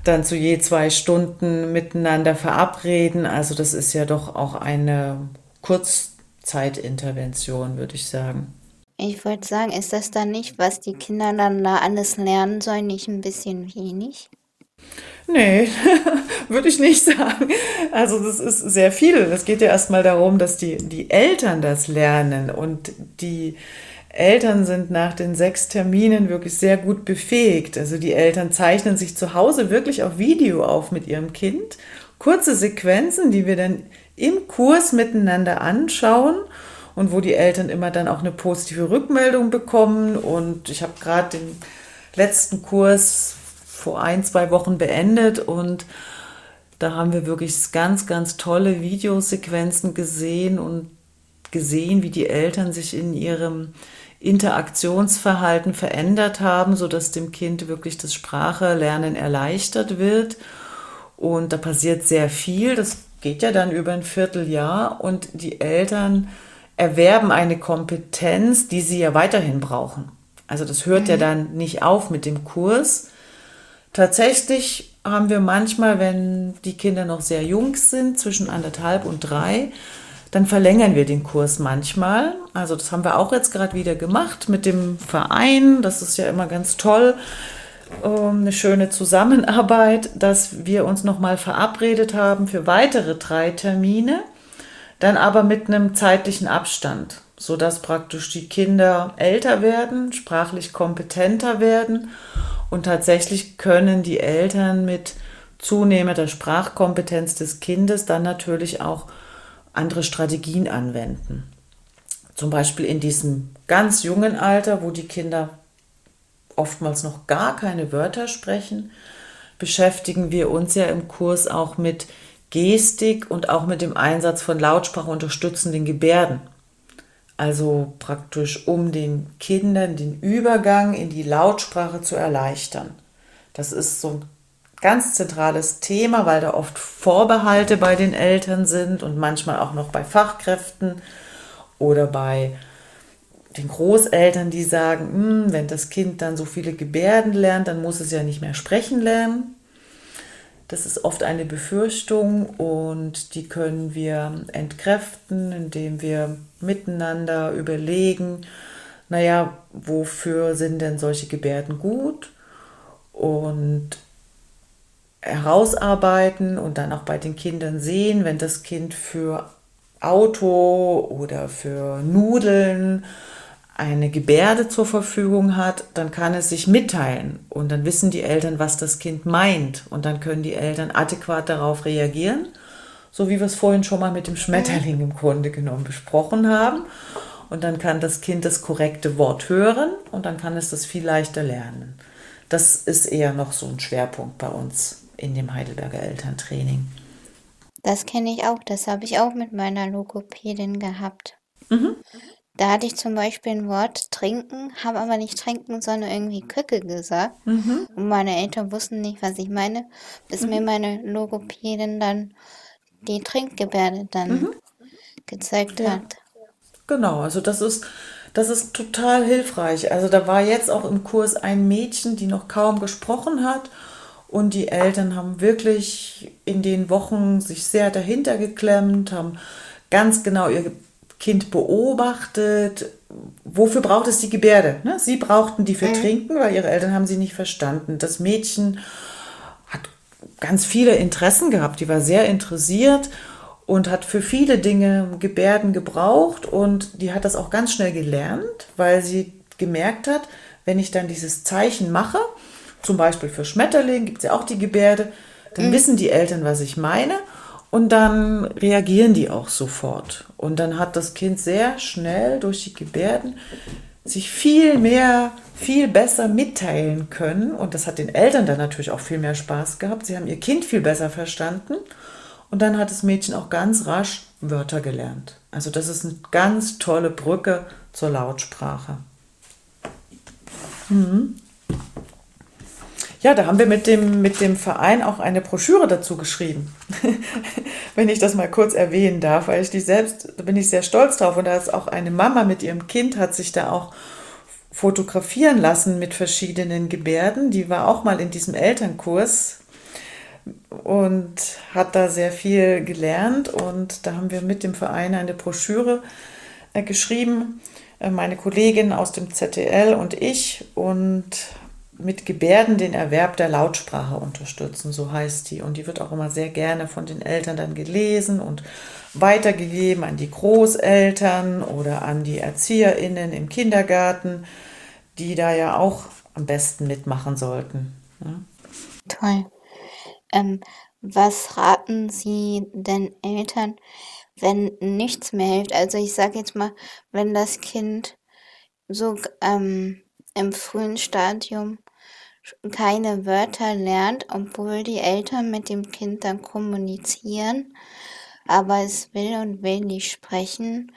dann zu je zwei Stunden miteinander verabreden. Also das ist ja doch auch eine Kurzzeitintervention, würde ich sagen. Ich wollte sagen, ist das dann nicht, was die Kinder dann da alles lernen sollen, nicht ein bisschen wenig? Nee, würde ich nicht sagen. Also das ist sehr viel. Es geht ja erstmal darum, dass die, die Eltern das lernen. Und die Eltern sind nach den sechs Terminen wirklich sehr gut befähigt. Also die Eltern zeichnen sich zu Hause wirklich auf Video auf mit ihrem Kind. Kurze Sequenzen, die wir dann im Kurs miteinander anschauen und wo die Eltern immer dann auch eine positive Rückmeldung bekommen. Und ich habe gerade den letzten Kurs vor ein, zwei Wochen beendet und da haben wir wirklich ganz, ganz tolle Videosequenzen gesehen und gesehen, wie die Eltern sich in ihrem Interaktionsverhalten verändert haben, sodass dem Kind wirklich das Sprachelernen erleichtert wird. Und da passiert sehr viel. Das geht ja dann über ein Vierteljahr und die Eltern erwerben eine Kompetenz, die sie ja weiterhin brauchen. Also das hört mhm. ja dann nicht auf mit dem Kurs. Tatsächlich haben wir manchmal, wenn die Kinder noch sehr jung sind, zwischen anderthalb und drei, dann verlängern wir den Kurs manchmal. Also das haben wir auch jetzt gerade wieder gemacht mit dem Verein. Das ist ja immer ganz toll, eine schöne Zusammenarbeit, dass wir uns nochmal verabredet haben für weitere drei Termine, dann aber mit einem zeitlichen Abstand, sodass praktisch die Kinder älter werden, sprachlich kompetenter werden. Und tatsächlich können die Eltern mit zunehmender Sprachkompetenz des Kindes dann natürlich auch andere Strategien anwenden. Zum Beispiel in diesem ganz jungen Alter, wo die Kinder oftmals noch gar keine Wörter sprechen, beschäftigen wir uns ja im Kurs auch mit Gestik und auch mit dem Einsatz von lautsprachunterstützenden Gebärden. Also praktisch, um den Kindern den Übergang in die Lautsprache zu erleichtern. Das ist so ein ganz zentrales Thema, weil da oft Vorbehalte bei den Eltern sind und manchmal auch noch bei Fachkräften oder bei den Großeltern, die sagen, wenn das Kind dann so viele Gebärden lernt, dann muss es ja nicht mehr sprechen lernen. Das ist oft eine Befürchtung und die können wir entkräften, indem wir miteinander überlegen, naja, wofür sind denn solche Gebärden gut und herausarbeiten und dann auch bei den Kindern sehen, wenn das Kind für Auto oder für Nudeln eine Gebärde zur Verfügung hat, dann kann es sich mitteilen und dann wissen die Eltern, was das Kind meint und dann können die Eltern adäquat darauf reagieren, so wie wir es vorhin schon mal mit dem Schmetterling im Grunde genommen besprochen haben und dann kann das Kind das korrekte Wort hören und dann kann es das viel leichter lernen. Das ist eher noch so ein Schwerpunkt bei uns in dem Heidelberger Elterntraining. Das kenne ich auch, das habe ich auch mit meiner Logopädin gehabt. Mhm. Da hatte ich zum Beispiel ein Wort trinken, habe aber nicht trinken, sondern irgendwie Köcke gesagt. Mhm. Und meine Eltern wussten nicht, was ich meine, bis mhm. mir meine Logopädin dann die Trinkgebärde dann mhm. gezeigt ja. hat. Genau, also das ist, das ist total hilfreich. Also da war jetzt auch im Kurs ein Mädchen, die noch kaum gesprochen hat. Und die Eltern haben wirklich in den Wochen sich sehr dahinter geklemmt, haben ganz genau ihr Kind beobachtet. Wofür braucht es die Gebärde? Ne? Sie brauchten die für mhm. Trinken, weil ihre Eltern haben sie nicht verstanden. Das Mädchen hat ganz viele Interessen gehabt. Die war sehr interessiert und hat für viele Dinge Gebärden gebraucht. Und die hat das auch ganz schnell gelernt, weil sie gemerkt hat, wenn ich dann dieses Zeichen mache, zum Beispiel für Schmetterling gibt es ja auch die Gebärde, dann mhm. wissen die Eltern, was ich meine und dann reagieren die auch sofort. Und dann hat das Kind sehr schnell durch die Gebärden sich viel mehr, viel besser mitteilen können und das hat den Eltern dann natürlich auch viel mehr Spaß gehabt. Sie haben ihr Kind viel besser verstanden und dann hat das Mädchen auch ganz rasch Wörter gelernt. Also das ist eine ganz tolle Brücke zur Lautsprache. Mhm. Ja, da haben wir mit dem, mit dem Verein auch eine Broschüre dazu geschrieben, wenn ich das mal kurz erwähnen darf, weil ich die selbst, da bin ich sehr stolz drauf und da ist auch eine Mama mit ihrem Kind, hat sich da auch fotografieren lassen mit verschiedenen Gebärden, die war auch mal in diesem Elternkurs und hat da sehr viel gelernt. Und da haben wir mit dem Verein eine Broschüre äh, geschrieben, äh, meine Kollegin aus dem Z T L und ich, und mit Gebärden den Erwerb der Lautsprache unterstützen, so heißt die. Und die wird auch immer sehr gerne von den Eltern dann gelesen und weitergegeben an die Großeltern oder an die ErzieherInnen im Kindergarten, die da ja auch am besten mitmachen sollten. Ja. Toll. Ähm, was raten Sie denn Eltern, wenn nichts mehr hilft? Also ich sage jetzt mal, wenn das Kind so ähm, im frühen Stadium keine Wörter lernt, obwohl die Eltern mit dem Kind dann kommunizieren, aber es will und will nicht sprechen,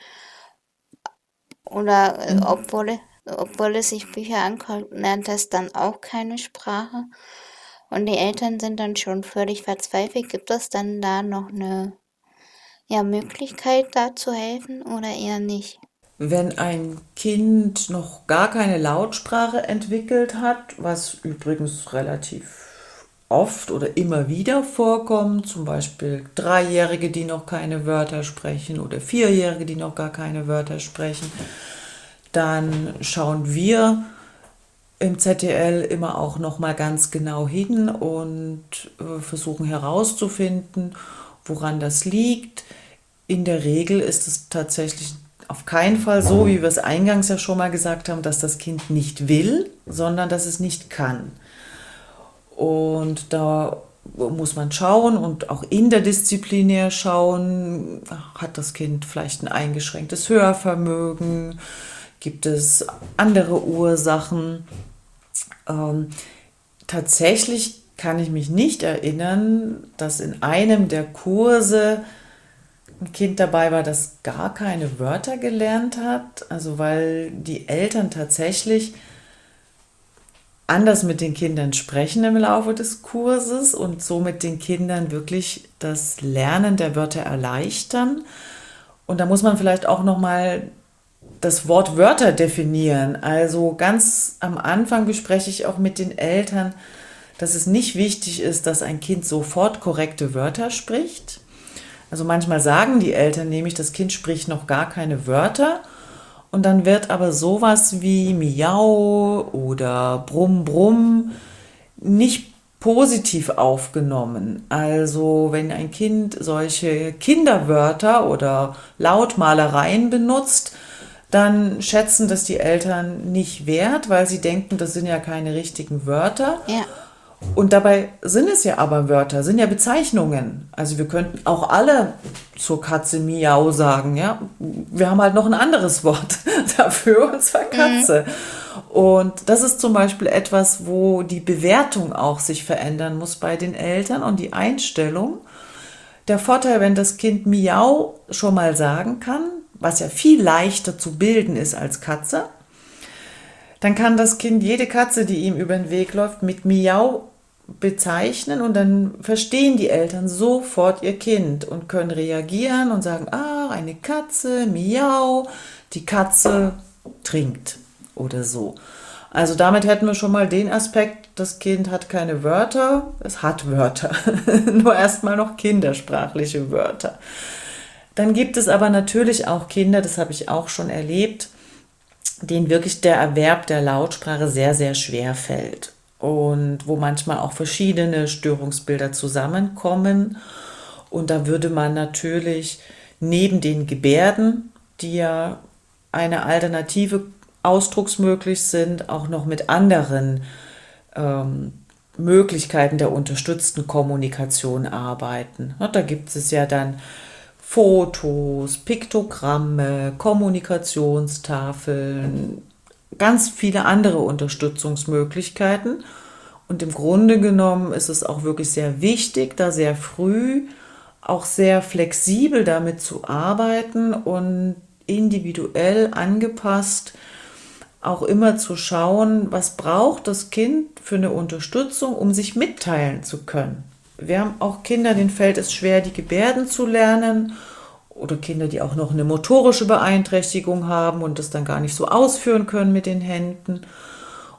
oder äh, Mhm. obwohl, obwohl es sich Bücher anguckt, lernt es dann auch keine Sprache und die Eltern sind dann schon völlig verzweifelt. Gibt es dann da noch eine, ja, Möglichkeit, da zu helfen oder eher nicht? Wenn ein Kind noch gar keine Lautsprache entwickelt hat, was übrigens relativ oft oder immer wieder vorkommt, zum Beispiel Dreijährige, die noch keine Wörter sprechen oder Vierjährige, die noch gar keine Wörter sprechen, dann schauen wir im Z T L immer auch noch mal ganz genau hin und äh, versuchen herauszufinden, woran das liegt. In der Regel ist es tatsächlich auf keinen Fall so, wie wir es eingangs ja schon mal gesagt haben, dass das Kind nicht will, sondern dass es nicht kann. Und da muss man schauen und auch interdisziplinär schauen, hat das Kind vielleicht ein eingeschränktes Hörvermögen, gibt es andere Ursachen. Ähm, tatsächlich kann ich mich nicht erinnern, dass in einem der Kurse ein Kind dabei war, das gar keine Wörter gelernt hat, also weil die Eltern tatsächlich anders mit den Kindern sprechen im Laufe des Kurses und somit den Kindern wirklich das Lernen der Wörter erleichtern. Und da muss man vielleicht auch noch mal das Wort Wörter definieren. Also ganz am Anfang bespreche ich auch mit den Eltern, dass es nicht wichtig ist, dass ein Kind sofort korrekte Wörter spricht. Also manchmal sagen die Eltern nämlich, das Kind spricht noch gar keine Wörter und dann wird aber sowas wie Miau oder Brumm Brumm nicht positiv aufgenommen. Also wenn ein Kind solche Kinderwörter oder Lautmalereien benutzt, dann schätzen das die Eltern nicht wert, weil sie denken, das sind ja keine richtigen Wörter. Ja, Und dabei sind es ja aber Wörter, sind ja Bezeichnungen. Also wir könnten auch alle zur Katze Miau sagen, ja. Wir haben halt noch ein anderes Wort dafür, und zwar Katze. Und das ist zum Beispiel etwas, wo die Bewertung auch sich verändern muss bei den Eltern und die Einstellung. Der Vorteil, wenn das Kind Miau schon mal sagen kann, was ja viel leichter zu bilden ist als Katze, dann kann das Kind jede Katze, die ihm über den Weg läuft, mit Miau bezeichnen und dann verstehen die Eltern sofort ihr Kind und können reagieren und sagen, ah, eine Katze, Miau, die Katze trinkt oder so. Also damit hätten wir schon mal den Aspekt, das Kind hat keine Wörter, es hat Wörter, nur erstmal noch kindersprachliche Wörter. Dann gibt es aber natürlich auch Kinder, das habe ich auch schon erlebt, denen wirklich der Erwerb der Lautsprache sehr, sehr schwer fällt und wo manchmal auch verschiedene Störungsbilder zusammenkommen. Und da würde man natürlich neben den Gebärden, die ja eine alternative ausdrucksmöglich sind, auch noch mit anderen ähm, Möglichkeiten der unterstützten Kommunikation arbeiten. Da gibt es ja dann Fotos, Piktogramme, Kommunikationstafeln, ganz viele andere Unterstützungsmöglichkeiten. Und im Grunde genommen ist es auch wirklich sehr wichtig, da sehr früh auch sehr flexibel damit zu arbeiten und individuell angepasst auch immer zu schauen, was braucht das Kind für eine Unterstützung, um sich mitteilen zu können. Wir haben auch Kinder, denen fällt es schwer, die Gebärden zu lernen oder Kinder, die auch noch eine motorische Beeinträchtigung haben und das dann gar nicht so ausführen können mit den Händen.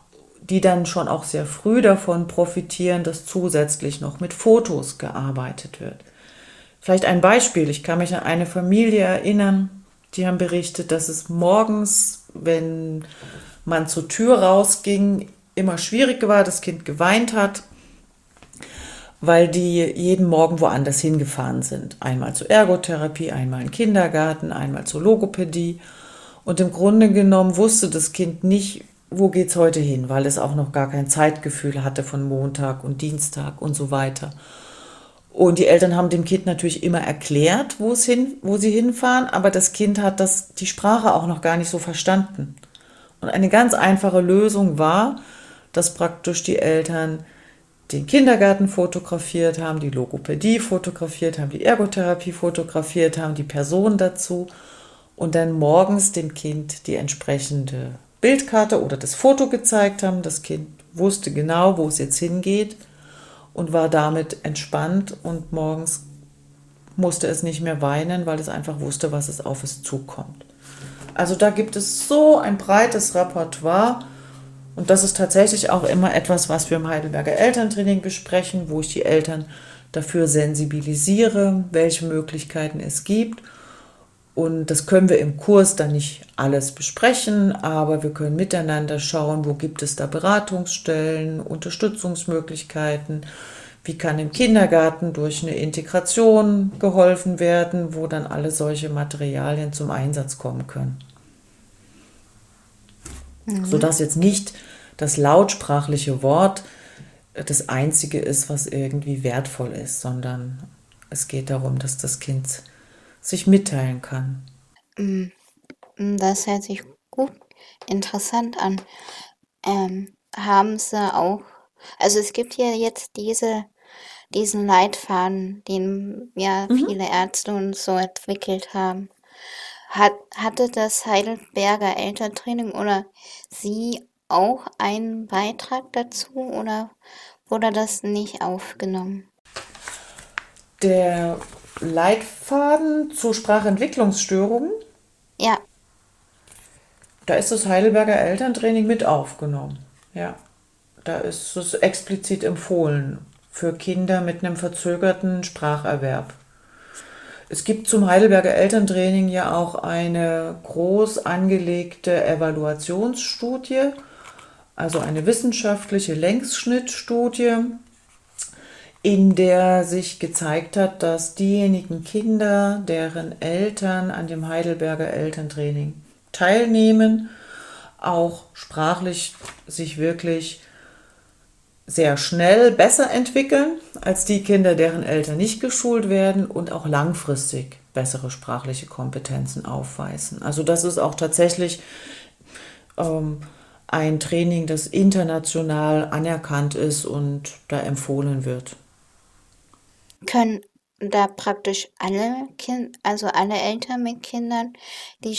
die dann schon auch sehr früh davon profitieren, dass zusätzlich noch mit Fotos gearbeitet wird. Vielleicht ein Beispiel, ich kann mich an eine Familie erinnern, die haben berichtet, dass es morgens, wenn man zur Tür rausging, immer schwierig war, das Kind geweint hat, weil die jeden Morgen woanders hingefahren sind. Einmal zur Ergotherapie, einmal in den Kindergarten, einmal zur Logopädie. Und im Grunde genommen wusste das Kind nicht, wo geht's heute hin, weil es auch noch gar kein Zeitgefühl hatte von Montag und Dienstag und so weiter. Und die Eltern haben dem Kind natürlich immer erklärt, wo es hin, wo sie hinfahren, aber das Kind hat das, die Sprache auch noch gar nicht so verstanden. Und eine ganz einfache Lösung war, dass praktisch die Eltern den Kindergarten fotografiert haben, die Logopädie fotografiert haben, die Ergotherapie fotografiert haben, die Person dazu und dann morgens dem Kind die entsprechende Bildkarte oder das Foto gezeigt haben. Das Kind wusste genau, wo es jetzt hingeht und war damit entspannt und morgens musste es nicht mehr weinen, weil es einfach wusste, was es auf es zukommt. Also da gibt es so ein breites Repertoire und das ist tatsächlich auch immer etwas, was wir im Heidelberger Elterntraining besprechen, wo ich die Eltern dafür sensibilisiere, welche Möglichkeiten es gibt. Und das können wir im Kurs dann nicht alles besprechen, aber wir können miteinander schauen, wo gibt es da Beratungsstellen, Unterstützungsmöglichkeiten, wie kann im Kindergarten durch eine Integration geholfen werden, wo dann alle solche Materialien zum Einsatz kommen können. Mhm. Sodass jetzt nicht das lautsprachliche Wort das Einzige ist, was irgendwie wertvoll ist, sondern es geht darum, dass das Kind sich mitteilen kann. Das hört sich gut, interessant an. Ähm, haben Sie auch, also es gibt ja jetzt diese, diesen Leitfaden, den ja mhm. viele Ärzte und so entwickelt haben. Hat, hatte das Heidelberger Elterntraining oder Sie auch einen Beitrag dazu oder wurde das nicht aufgenommen? Der Leitfaden zu Sprachentwicklungsstörungen? Ja. Da ist das Heidelberger Elterntraining mit aufgenommen. Ja, da ist es explizit empfohlen für Kinder mit einem verzögerten Spracherwerb. Es gibt zum Heidelberger Elterntraining ja auch eine groß angelegte Evaluationsstudie, also eine wissenschaftliche Längsschnittstudie, in der sich gezeigt hat, dass diejenigen Kinder, deren Eltern an dem Heidelberger Elterntraining teilnehmen, auch sprachlich sich wirklich sehr schnell besser entwickeln als die Kinder, deren Eltern nicht geschult werden und auch langfristig bessere sprachliche Kompetenzen aufweisen. Also das ist auch tatsächlich ähm, ein Training, das international anerkannt ist und da empfohlen wird. Können da praktisch alle Kind, also alle Eltern mit Kindern, die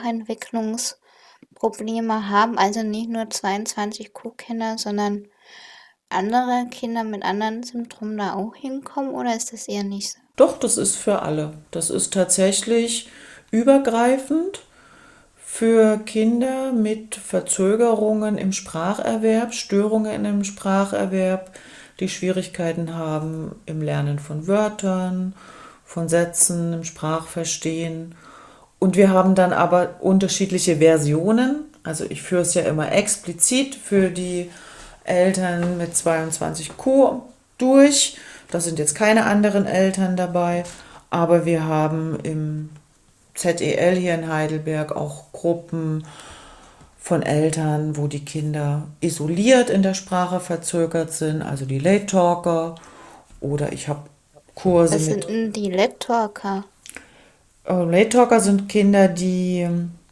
Sprachentwicklungsprobleme haben, also nicht nur zweiundzwanzig Q-Kinder, sondern andere Kinder mit anderen Symptomen da auch hinkommen oder ist das eher nicht so? Doch, das ist für alle. Das ist tatsächlich übergreifend für Kinder mit Verzögerungen im Spracherwerb, Störungen im Spracherwerb, die Schwierigkeiten haben im Lernen von Wörtern, von Sätzen, im Sprachverstehen. Und wir haben dann aber unterschiedliche Versionen. Also ich führe es ja immer explizit für die Eltern mit zweiundzwanzig Q durch. Da sind jetzt keine anderen Eltern dabei. Aber wir haben im Z E L hier in Heidelberg auch Gruppen von Eltern, wo die Kinder isoliert in der Sprache verzögert sind, also die Late Talker. Oder ich habe Kurse Was mit... sind denn die Late Talker? Uh, Late Talker sind Kinder, die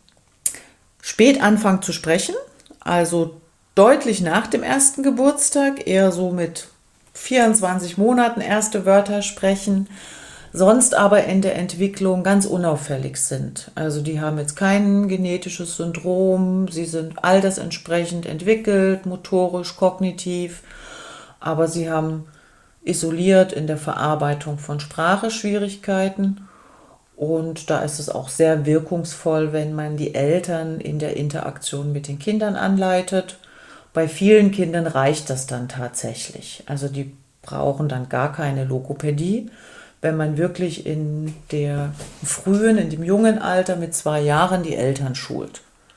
spät anfangen zu sprechen, also deutlich nach dem ersten Geburtstag, eher so mit vierundzwanzig Monaten erste Wörter sprechen, sonst aber in der Entwicklung ganz unauffällig sind. Also die haben jetzt kein genetisches Syndrom, sie sind altersentsprechend entwickelt, motorisch, kognitiv, aber sie haben isoliert in der Verarbeitung von Sprache Schwierigkeiten. Und da ist es auch sehr wirkungsvoll, wenn man die Eltern in der Interaktion mit den Kindern anleitet. Bei vielen Kindern reicht das dann tatsächlich. Also die brauchen dann gar keine Logopädie, wenn man wirklich in der frühen, in dem jungen Alter mit zwei Jahren die Eltern schult.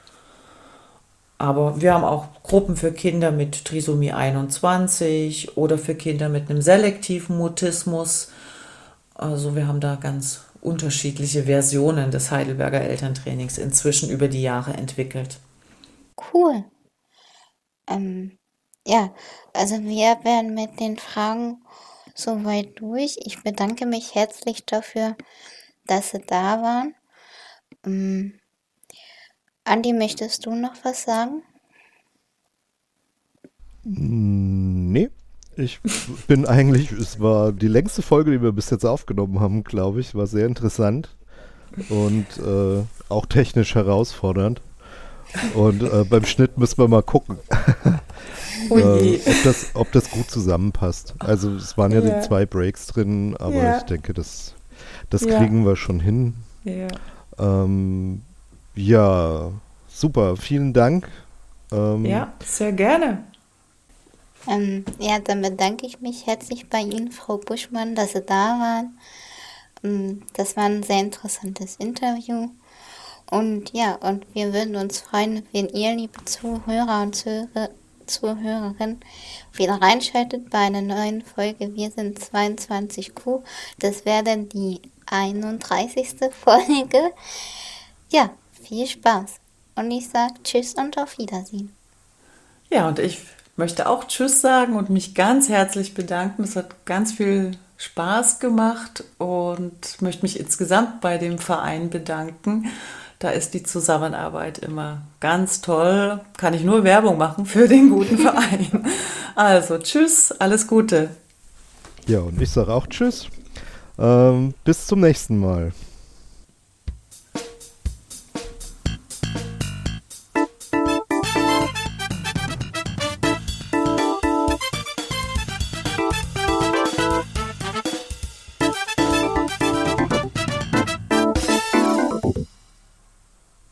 Aber wir haben auch Gruppen für Kinder mit Trisomie einundzwanzig oder für Kinder mit einem selektiven Mutismus. Also wir haben da ganz unterschiedliche Versionen des Heidelberger Elterntrainings inzwischen über die Jahre entwickelt. Cool. Ähm, ja, also wir werden mit den Fragen soweit durch. Ich bedanke mich herzlich dafür, dass Sie da waren. Ähm, Andi, möchtest du noch was sagen? Nee, ich bin eigentlich, es war die längste Folge, die wir bis jetzt aufgenommen haben, glaube ich. War sehr interessant und äh, auch technisch herausfordernd. Und äh, beim Schnitt müssen wir mal gucken, Oh äh, je. ob, das, ob das gut zusammenpasst. Also es waren ja, Ja. die zwei Breaks drin, aber Ja. ich denke, das, das Ja. kriegen wir schon hin. Ja. Ähm, ja, super, vielen Dank. Ähm, Ja, sehr gerne. Ähm, ja, dann bedanke ich mich herzlich bei Ihnen, Frau Buschmann, dass Sie da waren. Ähm, Das war ein sehr interessantes Interview. Und ja, und wir würden uns freuen, wenn ihr, liebe Zuhörer und Zuhörer, Zuhörerinnen, wieder reinschaltet bei einer neuen Folge. Wir sind zweiundzwanzig Q. Das wäre dann die einunddreißigste Folge. Ja, viel Spaß. Und ich sage Tschüss und auf Wiedersehen. Ja, und ich möchte auch Tschüss sagen und mich ganz herzlich bedanken. Es hat ganz viel Spaß gemacht und möchte mich insgesamt bei dem Verein bedanken. Da ist die Zusammenarbeit immer ganz toll. Kann ich nur Werbung machen für den guten Verein. Also tschüss, alles Gute. ja, und ich sage auch Tschüss. Ähm, bis zum nächsten Mal.